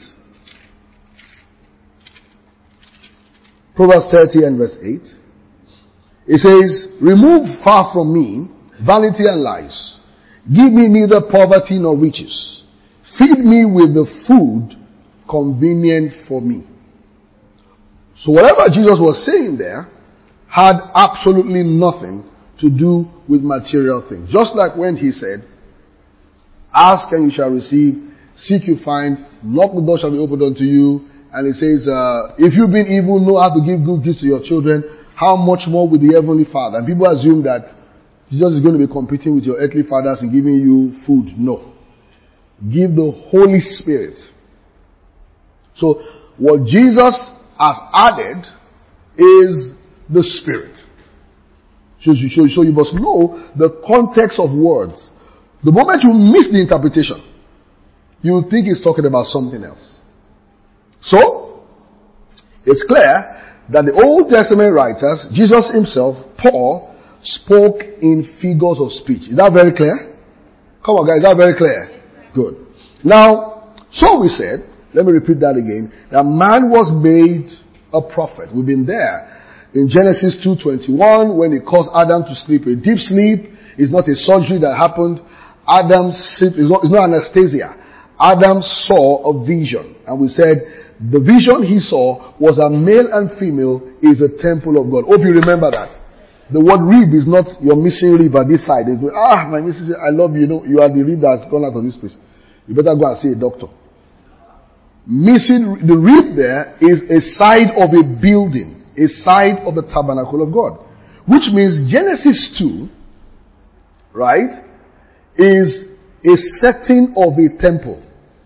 Speaker 1: Proverbs thirty and verse eight, it says, remove far from me vanity and lies. Give me neither poverty nor riches. Feed me with the food convenient for me. So whatever Jesus was saying there had absolutely nothing to do with material things. Just like when he said, ask and you shall receive, seek you find, knock the door shall be opened unto you. And it says, uh, if you've been evil, know how to give good gifts to your children, how much more with the Heavenly Father? And people assume that Jesus is going to be competing with your earthly fathers and giving you food. No. Give the Holy Spirit. So, what Jesus has added is the Spirit. So, so, so you must know the context of words. The moment you miss the interpretation, you think he's talking about something else. So, it's clear that the Old Testament writers, Jesus himself, Paul, spoke in figures of speech. Is that very clear? Come on guys, is that very clear? Good. Now, so we said, let me repeat that again, that man was made a prophet. We've been there. In Genesis two twenty-one, when he caused Adam to sleep a deep sleep, it's not a surgery that happened. Adam's sleep is not, it's not anesthesia. Adam saw a vision. And we said, the vision he saw was a male and female is a temple of God. Hope you remember that. The word rib is not your missing rib at this side. It's, ah, my missus, I love you. You know, you are the rib that's gone out of this place. You better go and see a doctor. Missing, the rib there is a side of a building, a side of the tabernacle of God. Which means Genesis two, right, is a setting of a temple.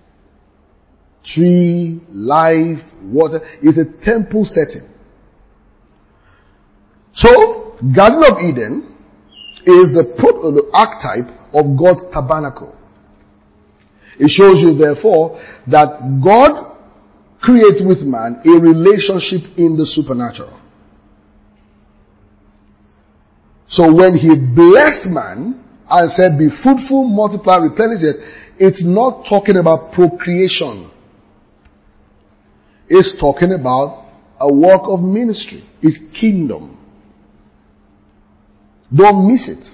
Speaker 1: Tree, life, water, is a temple setting. So, Garden of Eden is the, pro- the archetype of God's tabernacle. It shows you, therefore, that God creates with man a relationship in the supernatural. So when he blessed man and said, be fruitful, multiply, replenish it, it's not talking about procreation. It's talking about a work of ministry. It's kingdom. Don't miss it.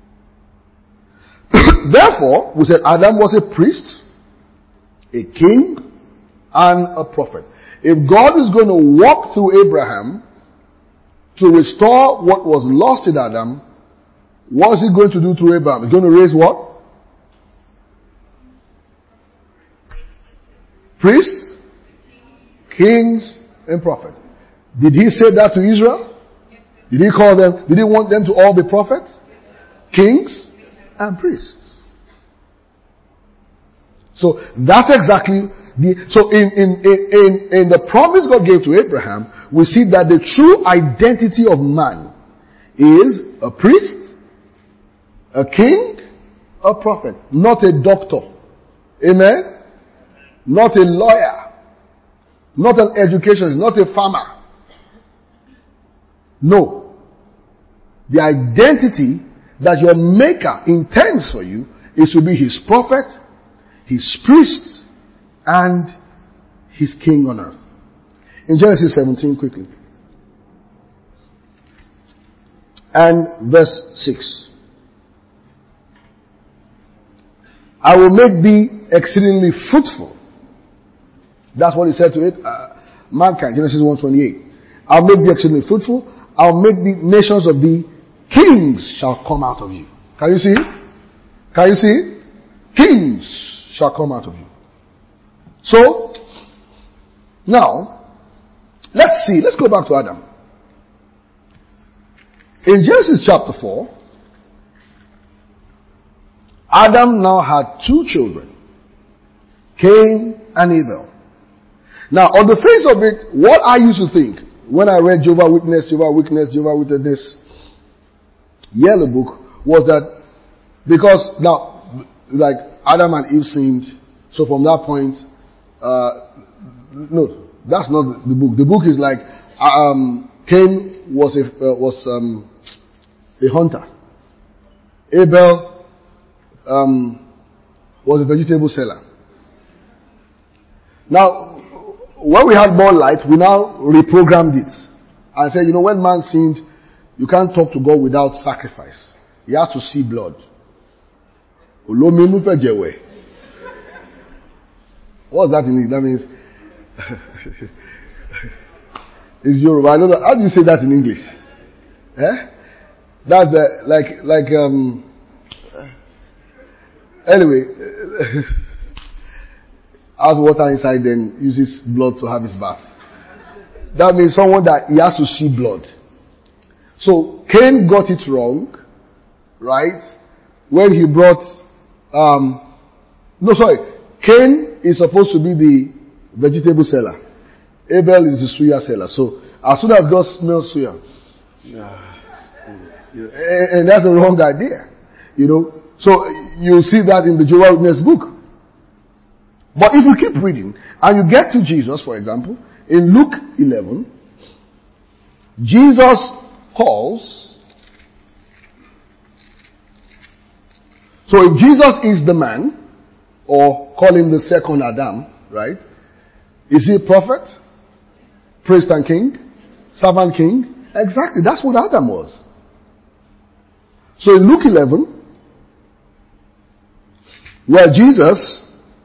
Speaker 1: Therefore, we said Adam was a priest, a king, and a prophet. If God is going to walk through Abraham to restore what was lost in Adam, what is he going to do through Abraham? He's going to raise what? Priests, kings, and prophets. Did he say that to Israel? Did he call them, did he want them to all be prophets? Kings and priests. So that's exactly the, so in, in, in, in the promise God gave to Abraham, we see that the true identity of man is a priest, a king, A prophet, not a doctor. Amen? Not a lawyer. Not an educationist, not a farmer. No. The identity that your maker intends for you is to be his prophet, his priest, and his king on earth. In Genesis seventeen, quickly. And verse six. I will make thee exceedingly fruitful. That's what he said to it. Uh, mankind, Genesis one twenty-eight. I'll make thee exceedingly fruitful. I'll make the nations of thee kings shall come out of you. Can you see it? Can you see it? Kings shall come out of you. So, now, let's see. Let's go back to Adam. In Genesis chapter four, Adam now had two children, Cain and Abel. Now, on the face of it, what I used to think when I read Jehovah's Witness, Jehovah's Witness, Jehovah's Witness Yellow Book was that because now, like Adam and Eve sinned, so from that point, uh, no, that's not the book. The book is like um, Cain was a uh, was um, a hunter. Abel um, was a vegetable seller. Now, when we had more light, we now reprogrammed it and said, you know, when man sinned, you can't talk to God without sacrifice. He has to see blood. What's that in English? That means it's Yoruba. I don't know. How do you say that in English? Eh? That's the like like um. Anyway, has water inside, then uses blood to have his bath. That means someone that he has to see blood. So Cain got it wrong, right? When he brought, um, no, sorry, Cain is supposed to be the vegetable seller. Abel is the suya seller. So as soon as God smells suya, and that's a wrong idea, you know. So you see that in the Jehovah's Witness book. But if you keep reading and you get to Jesus, for example, in Luke eleven, Jesus calls. So if Jesus is the man, or call him the second Adam, right? Is he a prophet? Priest and king? Servant king? Exactly, that's what Adam was. So in Luke eleven, where Jesus,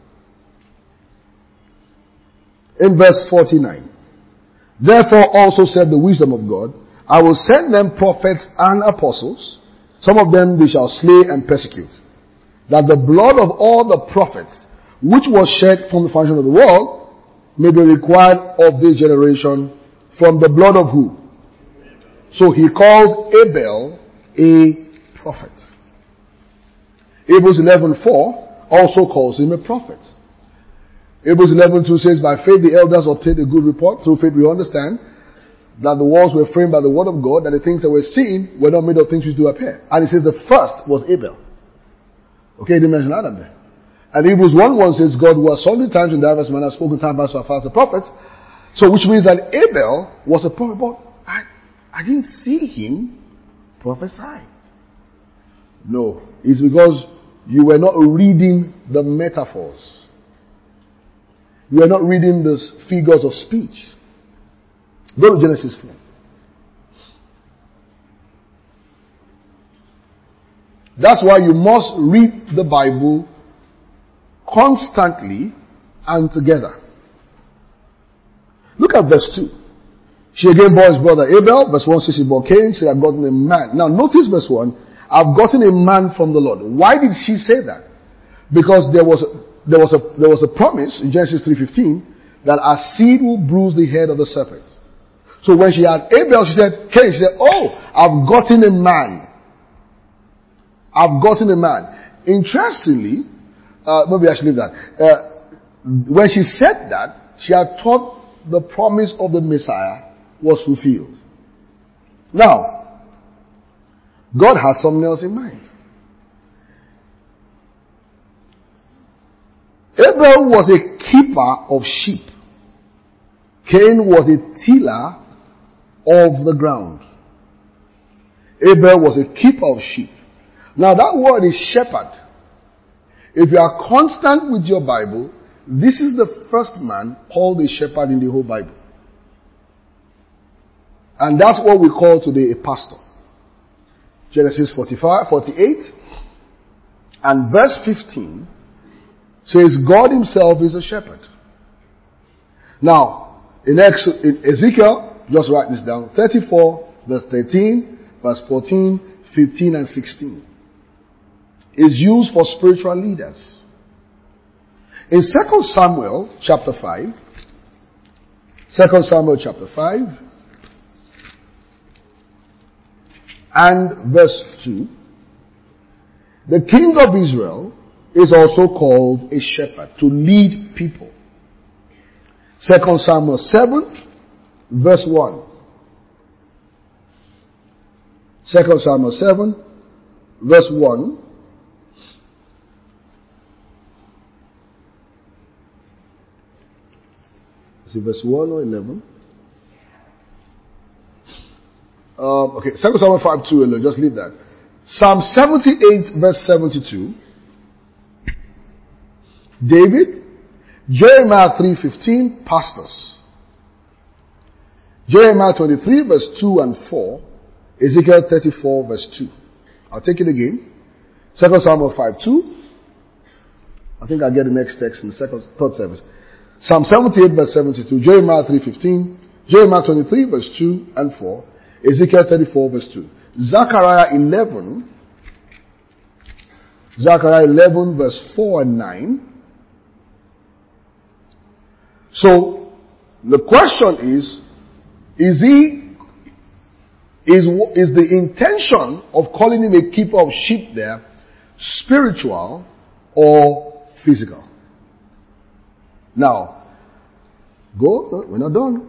Speaker 1: in verse forty-nine, therefore also said the wisdom of God, I will send them prophets and apostles. Some of them they shall slay and persecute. That the blood of all the prophets, which was shed from the foundation of the world, may be required of this generation from the blood of who? So he calls Abel a prophet. Hebrews eleven four also calls him a prophet. Hebrews eleven two says, by faith the elders obtained a good report. Through faith we understand that the walls were framed by the word of God, that the things that were seen were not made of things which do appear. And it says the first was Abel. Okay, he didn't mention Adam there. And Hebrews one one says, God was sundry times in diverse manner spoken time by our fathers the prophets. So which means that Abel was a prophet, but I, I didn't see him prophesy. No, it's because you were not reading the metaphors. You were not reading the figures of speech. Go to Genesis four. That's why you must read the Bible constantly and together. Look at verse two. She again bore his brother Abel. Verse one says she bore Cain. She had gotten a man. Now notice verse one. I've gotten a man from the Lord. Why did she say that? Because there was a, there was a, there was a promise in Genesis three fifteen that our seed will bruise the head of the serpent. So when she had Abel, she said, Cain, she said, oh, I've gotten a man. I've gotten a man. Interestingly, uh, maybe I should leave that. Uh, when she said that, she had thought the promise of the Messiah was fulfilled. Now, God has something else in mind. Abel was a keeper of sheep. Cain was a tiller of the ground. Abel was a keeper of sheep. Now that word is shepherd. If you are constant with your Bible, this is the first man called a shepherd in the whole Bible. And that's what we call today a pastor. Genesis forty-five, forty-eight and verse fifteen says God himself is a shepherd. Now, in, Ex- in Ezekiel, just write this down, thirty-four, verse thirteen, verse fourteen, fifteen and sixteen is used for spiritual leaders. In Second Samuel chapter five, Second Samuel chapter five and verse two, the king of Israel is also called a shepherd, to lead people. Second Samuel seven, verse one. Second Samuel seven, verse one. Is it verse one or eleven? Um, okay, Second Samuel five, two, just leave that. Psalm seventy-eight, verse seventy-two. David. Jeremiah three fifteen, pastors. Jeremiah twenty-three, verse two and four. Ezekiel thirty-four, verse two. I'll take it again. Second Samuel five, two. I think I'll get the next text in the second, third service. Psalm seventy-eight, verse seventy-two. Jeremiah three fifteen. Jeremiah twenty-three, verse two and four. Ezekiel thirty-four, verse two. Zechariah eleven. Zechariah eleven, verse four and nine. So, the question is, is he, is, is the intention of calling him a keeper of sheep there spiritual or physical? Now, go, we're not done.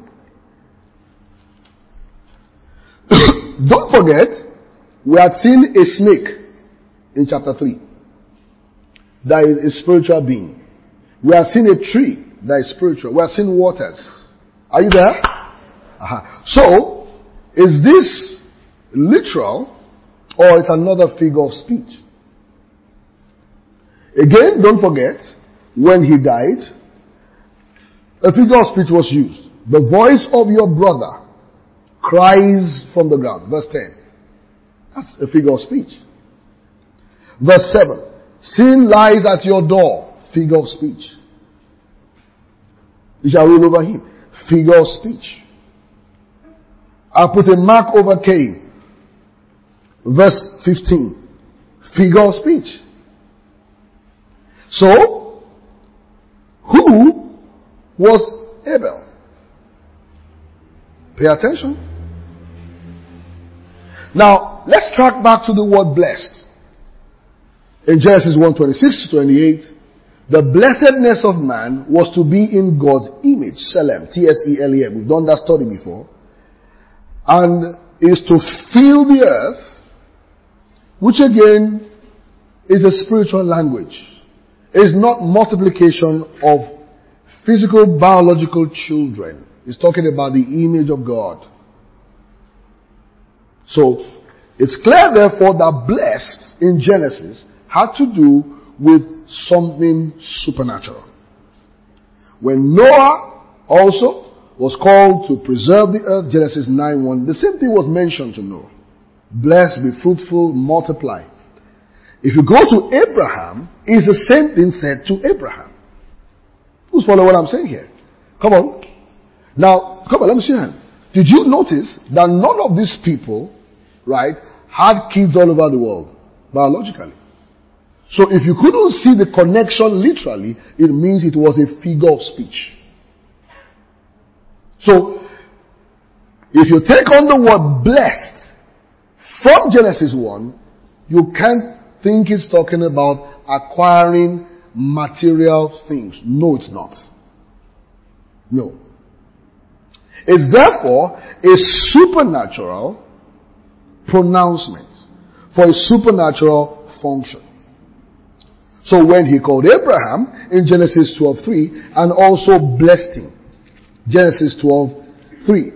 Speaker 1: Don't forget, we had seen a snake in chapter three. That is a spiritual being. We have seen a tree that is spiritual. We have seen waters. Are you there? Uh-huh. So, is this literal or it's another figure of speech? Again, don't forget, when he died, a figure of speech was used. The voice of your brother cries from the ground. Verse ten. That's a figure of speech. Verse seven. Sin lies at your door. Figure of speech. You shall rule over him. Figure of speech. I'll put a mark over Cain. Verse fifteen. Figure of speech. So, who was Abel? Pay attention. Now, let's track back to the word blessed. In Genesis one twenty-six to twenty-eight, the blessedness of man was to be in God's image. Selem, T S E L E M. We've done that study before. And is to fill the earth, which again is a spiritual language. It's not multiplication of physical, biological children. It's talking about the image of God. So, it's clear therefore that blessed in Genesis had to do with something supernatural. When Noah also was called to preserve the earth, Genesis nine one, the same thing was mentioned to Noah. Blessed, be fruitful, multiply. If you go to Abraham, it's the same thing said to Abraham. Who's following what I'm saying here? Come on. Now, come on, let me see your hand. Did you notice that none of these people, right, had kids all over the world, biologically? So if you couldn't see the connection literally, it means it was a figure of speech. So, if you take on the word blessed from Genesis one, you can't think it's talking about acquiring material things. No, it's not. No. It's therefore a supernatural pronouncement for a supernatural function. So when he called Abraham in Genesis twelve three and also blessed him. Genesis twelve three.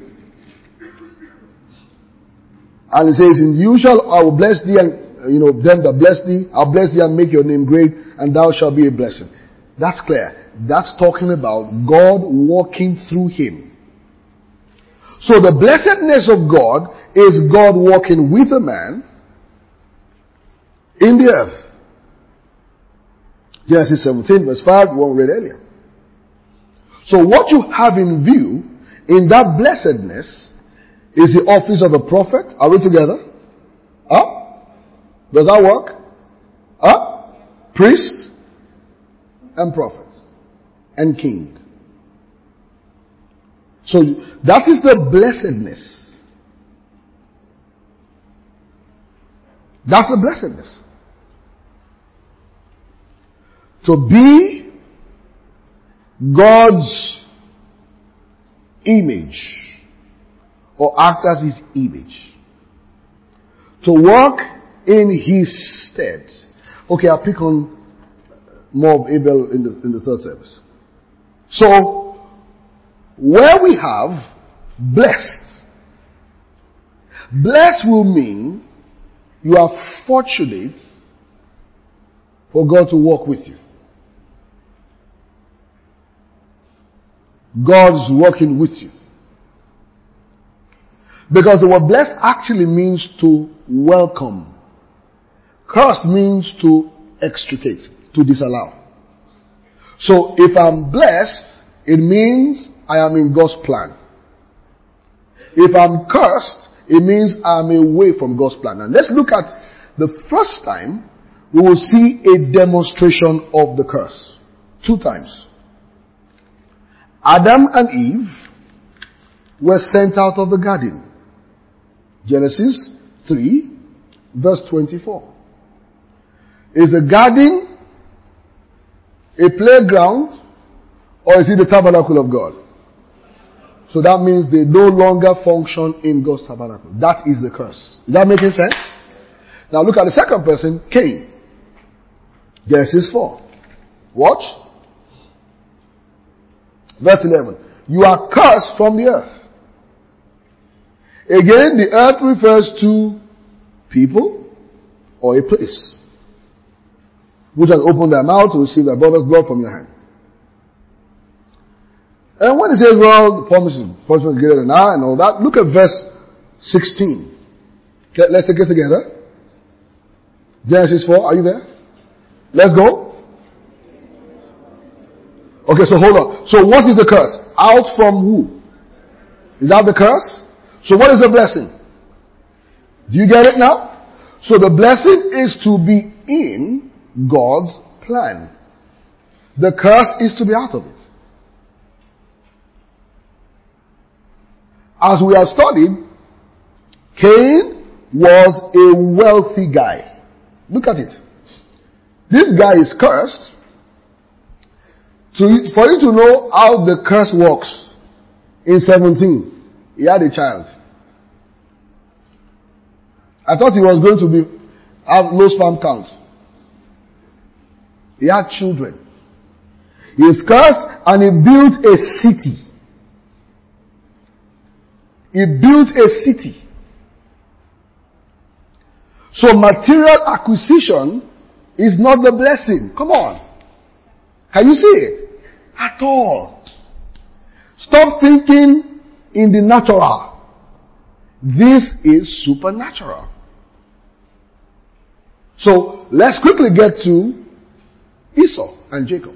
Speaker 1: And it says, in you shall, I will bless thee and, you know, them that bless thee, I'll bless thee and make your name great, and thou shalt be a blessing. That's clear. That's talking about God walking through him. So the blessedness of God is God walking with a man in the earth. Genesis seventeen verse five, one read earlier. So what you have in view in that blessedness is the office of a prophet. Are we together? Huh? Does that work? Huh? Priest and prophet and king. So that is the blessedness. That's the blessedness. To be God's image or act as his image. To work in his stead. Okay, I'll pick on more of Abel in the, in the third service. So, where we have blessed. Blessed will mean you are fortunate for God to walk with you. God's working with you. Because the word blessed actually means to welcome. Cursed means to extricate, to disallow. So if I'm blessed, it means I am in God's plan. If I'm cursed, it means I'm away from God's plan. And let's look at the first time we will see a demonstration of the curse. Two times. Adam and Eve were sent out of the garden. Genesis three, verse twenty-four. Is the garden a playground or is it the tabernacle of God? So that means they no longer function in God's tabernacle. That is the curse. Is that making sense? Now look at the second person, Cain. Genesis four. Watch. Verse eleven. You are cursed from the earth. Again, the earth refers to people or a place which has opened their mouth to receive their brother's blood from your hand. And when it says, well, the punishment is greater than I and all that, look at verse sixteen. Okay, let's take it together. Genesis four, are you there? Let's go. Okay, so hold on. So what is the curse? Out from who? Is that the curse? So what is the blessing? Do you get it now? So the blessing is to be in God's plan. The curse is to be out of it. As we have studied, Cain was a wealthy guy. Look at it. This guy is cursed. To, for you to know how the curse works, in seventeen, he had a child. I thought he was going to be have low sperm count. He had children. He is cursed and he built a city. He built a city. So material acquisition is not the blessing. Come on. Can you see it? At all. Stop thinking in the natural. This is supernatural. So let's quickly get to Esau and Jacob.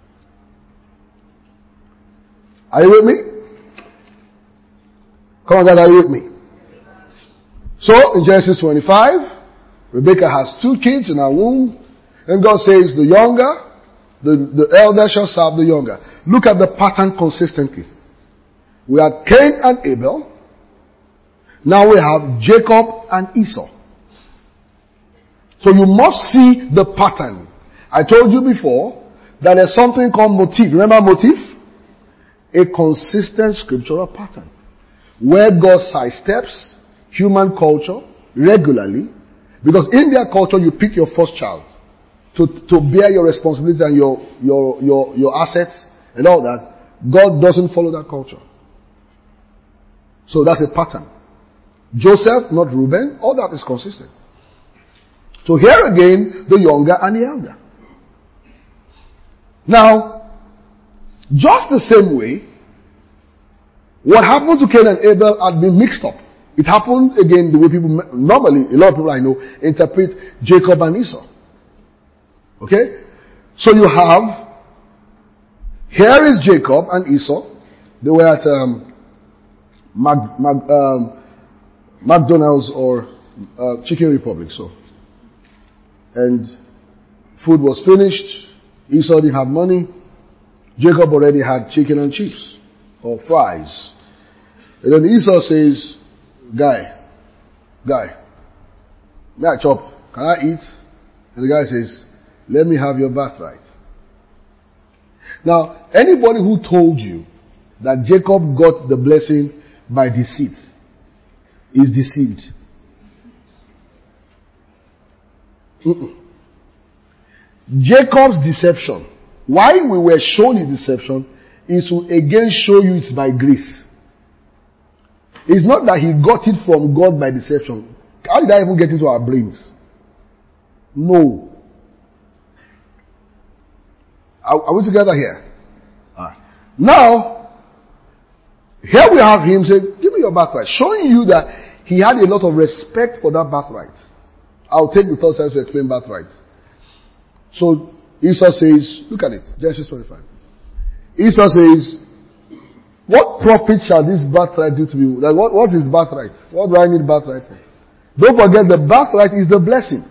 Speaker 1: Are you with me? Come on, guys, are you with me? So in Genesis twenty-five, Rebekah has two kids in her womb, and God says the younger, the, the elder shall serve the younger. Look at the pattern consistently. We had Cain and Abel. Now we have Jacob and Esau. So you must see the pattern. I told you before that there's something called motif. Remember motif? A consistent scriptural pattern. Where God sidesteps human culture regularly. Because in their culture you pick your first child to, to bear your responsibilities and your, your, your, your assets and all that, God doesn't follow that culture. So that's a pattern. Joseph, not Reuben, all that is consistent. So here again, the younger and the elder. Now, just the same way, what happened to Cain and Abel had been mixed up. It happened again the way people, normally, a lot of people I know, interpret Jacob and Esau. Okay? So you have, here is Jacob and Esau. They were at um, Mag, Mag, um, McDonald's or uh, Chicken Republic. So, and food was finished. Esau didn't have money. Jacob already had chicken and chips or fries. And then Esau says, guy, guy, may I chop? Can I eat? And the guy says, let me have your birthright. Now, anybody who told you that Jacob got the blessing by deceit is deceived. Mm-mm. Jacob's deception, why we were shown his deception, is to again show you it's by grace. It's not that he got it from God by deception. How did I even get into our brains? No. Are, are we together here? Right. Now, here we have him saying, give me your birthright. Showing you that he had a lot of respect for that birthright. I'll take the third side to explain birthright. So, Esau says, look at it, Genesis twenty-five. Esau says, what profit shall this birthright do to me? Like, what, what is birthright? What do I need birthright for? Don't forget the birthright is the blessing.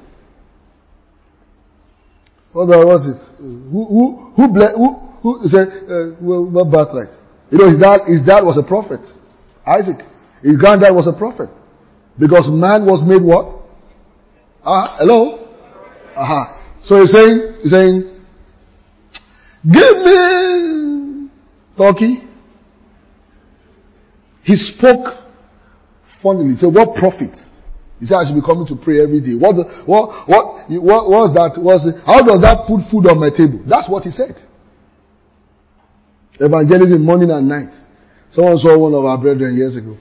Speaker 1: What was it? Who, who, who, ble- who, who said, uh, what birthright? You know, his dad, his dad was a prophet. Isaac. His granddad was a prophet. Because man was made what? Ah, hello? Aha. So he's saying, he's saying, give me turkey. He spoke funnily. He said, what profit? He said, I should be coming to pray every day. What, the, what, what, what was that? Was it, how does that put food on my table? That's what he said. Evangelism morning and night. Someone saw one of our brethren years ago.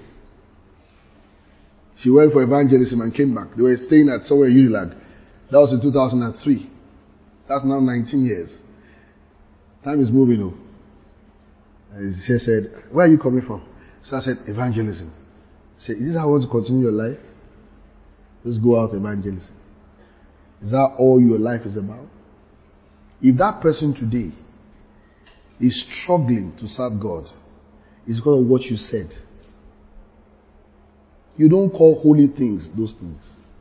Speaker 1: She went for evangelism and came back. They were staying at somewhere in Unilag. That was in two thousand three. That's now nineteen years. Time is moving on. And she said, where are you coming from? So I said, evangelism. I said, is this how you want to continue your life? Just go out evangelism. Is that all your life is about? If that person today is struggling to serve God, it's because of what you said. You don't call holy things those things.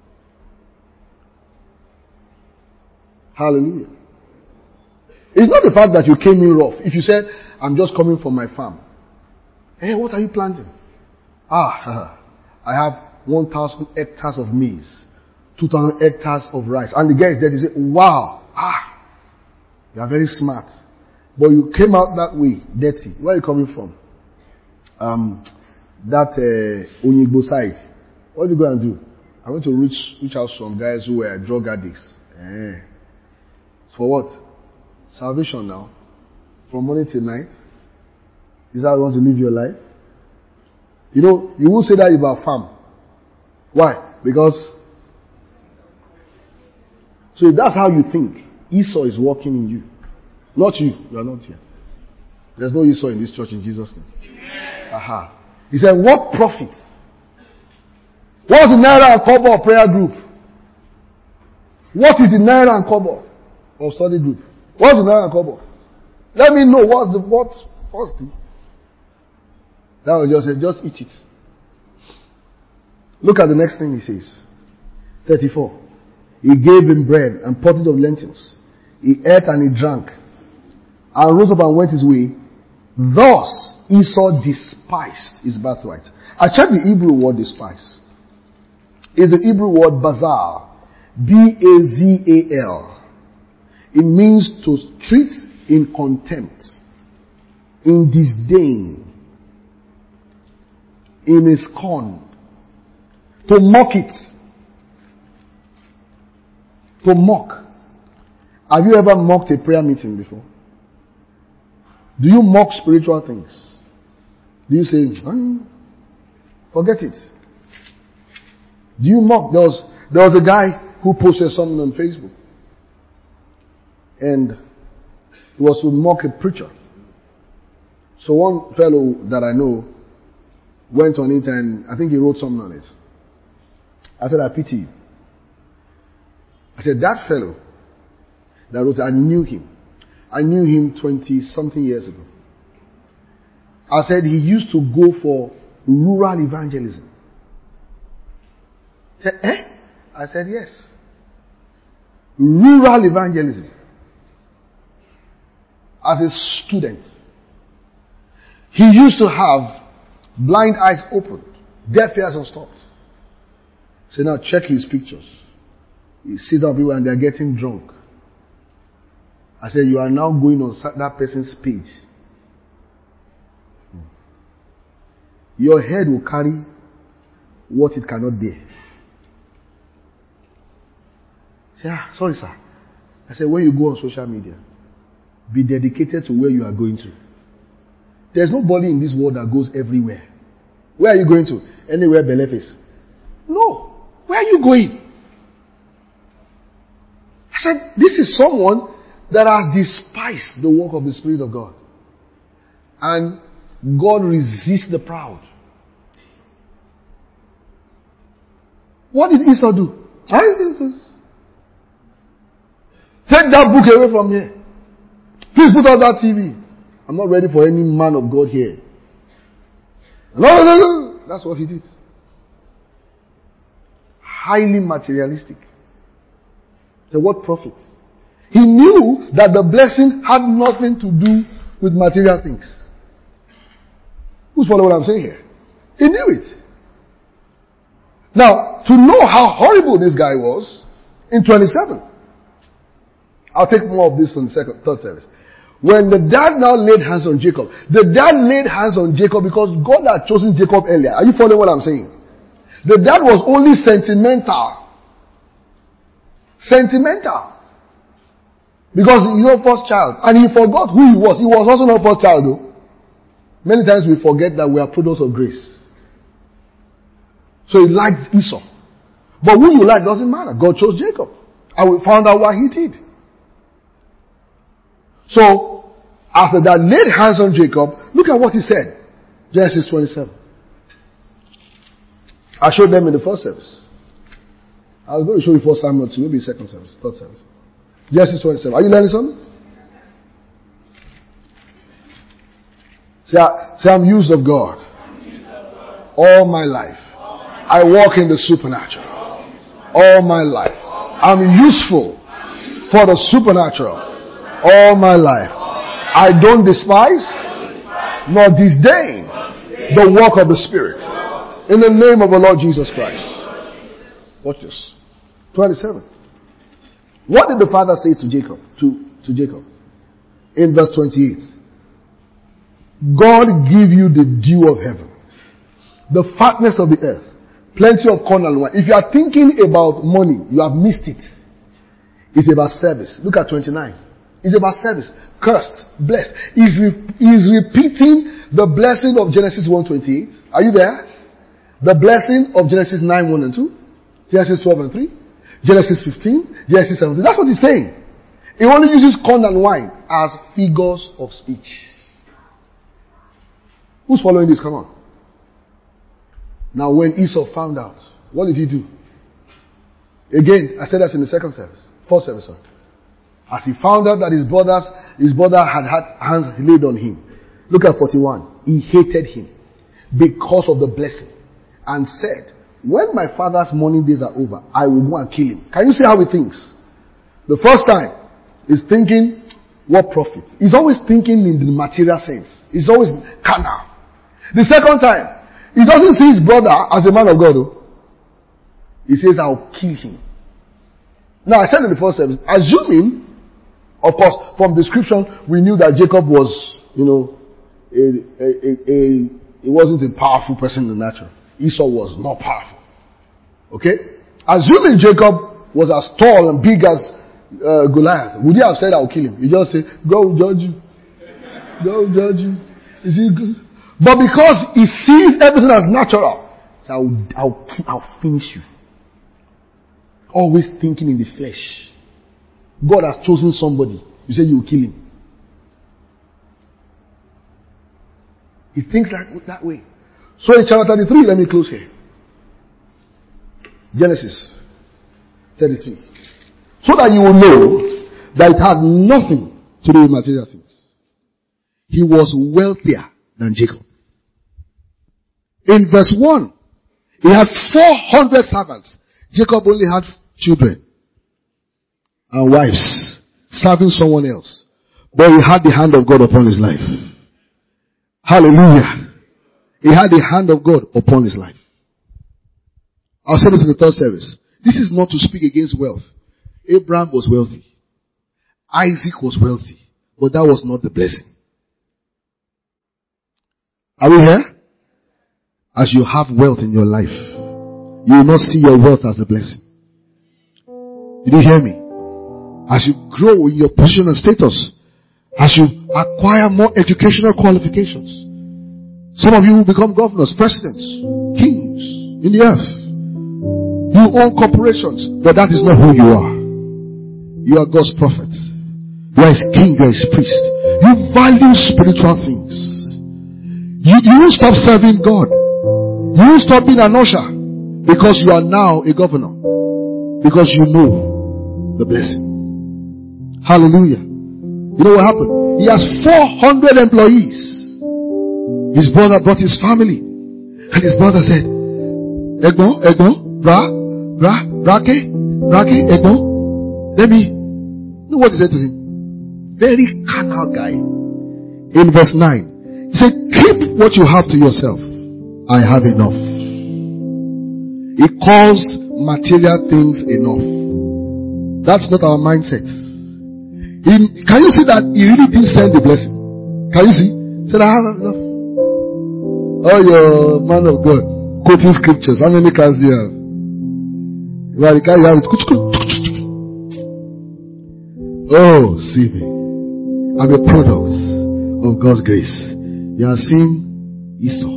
Speaker 1: Hallelujah. It's not the fact that you came in rough. If you said, I'm just coming from my farm. Hey, what are you planting? Ah, I have one thousand hectares of maize, two thousand hectares of rice. And the guy is there, he said, wow, ah, you are very smart. But you came out that way, dirty. Where are you coming from? Um, that uh, Onyigbo side. What do you go and do? I went to reach, reach out some guys who were drug addicts. Eh. For what? Salvation now. From morning till night. Is that how you want to live your life? You know, you won't say that about farm. Why? Because, so if that's how you think, Esau is working in you. Not you. You are not here. There's no Esau in this church in Jesus' name. Aha. He said, what profit? What's the Naira and Kobo prayer group? What is the Naira and Kobo of study group? What's the Naira and Kobo? Let me know what's the, what, what's the, that was just say, just eat it. Look at the next thing he says. thirty-four. He gave him bread and pottage of lentils. He ate and he drank. And rose up and went his way. Thus Esau despised his birthright. I checked the Hebrew word despise. It's the Hebrew word bazal. B A Z A L. It means to treat in contempt, in disdain, in a scorn, to mock it, to mock. Have you ever mocked a prayer meeting before? Do you mock spiritual things? Do you say, oh, forget it? Do you mock? There was, there was a guy who posted something on Facebook. And it was to mock a preacher. So one fellow that I know went on it and I think he wrote something on it. I said, I pity you. I said, that fellow that wrote it, I knew him. I knew him twenty something years ago. I said he used to go for rural evangelism. He said, eh? I said, yes. Rural evangelism. As a student. He used to have blind eyes opened, deaf ears unstopped. So now check his pictures. You sit down people and they're getting drunk. I said, you are now going on that person's page. Your head will carry what it cannot bear. I said, ah, sorry sir. I said, when you go on social media, be dedicated to where you are going to. There's nobody in this world that goes everywhere. Where are you going to? Anywhere Beleface. No. Where are you going? I said, this is someone that has despised the work of the Spirit of God. And God resists the proud. What did Esau do? Take that book away from here. Please put out that T V. I'm not ready for any man of God here. No, no, no. That's what he did. Highly materialistic. So what profit? He knew that the blessing had nothing to do with material things. Who's following what I'm saying here? He knew it. Now, to know how horrible this guy was, in twenty-seven, I'll take more of this on the second, third service. When the dad now laid hands on Jacob, the dad laid hands on Jacob because God had chosen Jacob earlier. Are you following what I'm saying? The dad was only sentimental. Sentimental. Because he's not first child. And he forgot who he was. He was also not first child though. Many times we forget that we are products of grace. So he liked Esau. But who you like doesn't matter. God chose Jacob. And we found out what he did. So, after that laid hands on Jacob, look at what he said. Genesis twenty-seven. I showed them in the first service. I was going to show you first Samuel two, maybe second service, third service. Genesis twenty-seven. Are you learning something? Say, say I'm used of God. All my life. I walk in the supernatural. All my life. I'm useful for the supernatural. All my life. I don't despise nor disdain the work of the Spirit. In the name of the Lord Jesus Christ. Watch this. twenty-seven. What did the father say to Jacob? To, to Jacob. In verse twenty-eight. God give you the dew of heaven, the fatness of the earth, plenty of corn and wine. If you are thinking about money, you have missed it. It's about service. Look at twenty-nine. It's about service. Cursed, blessed. He's, re- he's repeating the blessing of Genesis one twenty-eight. Are you there? The blessing of Genesis nine one and two. Genesis twelve and three. Genesis fifteen. Genesis seventeen. That's what he's saying. He only uses corn and wine as figures of speech. Who's following this? Come on. Now when Esau found out, what did he do? Again, I said that in the second service. First service, sorry. As he found out that his brothers, his brother had had hands laid on him. Look at forty-one. He hated him because of the blessing and said, when my father's mourning days are over, I will go and kill him. Can you see how he thinks? The first time, he's thinking, what profit? He's always thinking in the material sense. He's always carnal. The second time, he doesn't see his brother as a man of God. Though. He says, I'll kill him. Now, I said in the first service, assuming, of course, from description, we knew that Jacob was, you know, a, a, a, a he wasn't a powerful person in the natural. Esau was more powerful. Okay? Assuming Jacob was as tall and big as uh, Goliath, would you have said, I'll kill him? You just say, God will judge you. God will judge you. Is he good? But because he sees everything as natural, so I'll, I'll, I'll finish you. Always thinking in the flesh. God has chosen somebody. You say you will kill him. He thinks like that way. So in chapter thirty-three, let me close here. Genesis thirty-three. So that you will know that it has nothing to do with material things. He was wealthier than Jacob. In verse one, he had four hundred servants. Jacob only had children and wives serving someone else. But he had the hand of God upon his life. Hallelujah. He had the hand of God upon his life. I'll say this in the third service. This is not to speak against wealth. Abraham was wealthy. Isaac was wealthy. But that was not the blessing. Are we here? As you have wealth in your life, you will not see your wealth as a blessing. Did you hear me? As you grow in your position and status, as you acquire more educational qualifications, some of you will become governors, presidents, kings in the earth. You own corporations, but that is not who you are. You are God's prophet. You are his king, you are his priest. You value spiritual things. You, you won't stop serving God. You won't stop being an usher because you are now a governor. Because you know the blessing. Hallelujah. You know what happened? He has four hundred employees. His brother brought his family. And his brother said, Egbon, Egbon, Bra, Bra, Brake, Brake, Egbon. Let me, you know what he said to him? Very carnal guy. In verse nine, he said, keep what you have to yourself. I have enough. He calls material things enough. That's not our mindset. He, can you see that he really didn't send the blessing? Can you see? He said, I have enough. Oh, you're a man of God. Quoting scriptures. How many cars do you have? Well, the car you have is... Oh, see me. I'm a product of God's grace. You are seeing Esau.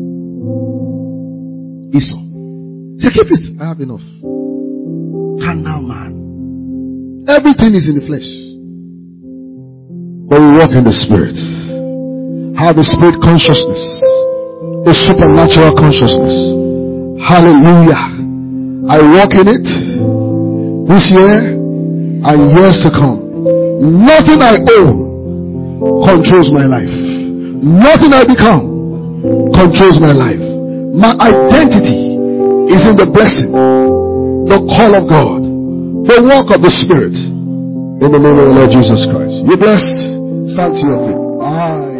Speaker 1: Esau. Say, keep it. I have enough. Carnal man. Everything is in the flesh. But we walk in the spirit. Have a spirit consciousness. A supernatural consciousness. Hallelujah. I walk in it this year and years to come. Nothing I own controls my life. Nothing I become controls my life. My identity is in the blessing, the call of God, the work of the Spirit. In the name of the Lord Jesus Christ. You're blessed. Stand to your feet. I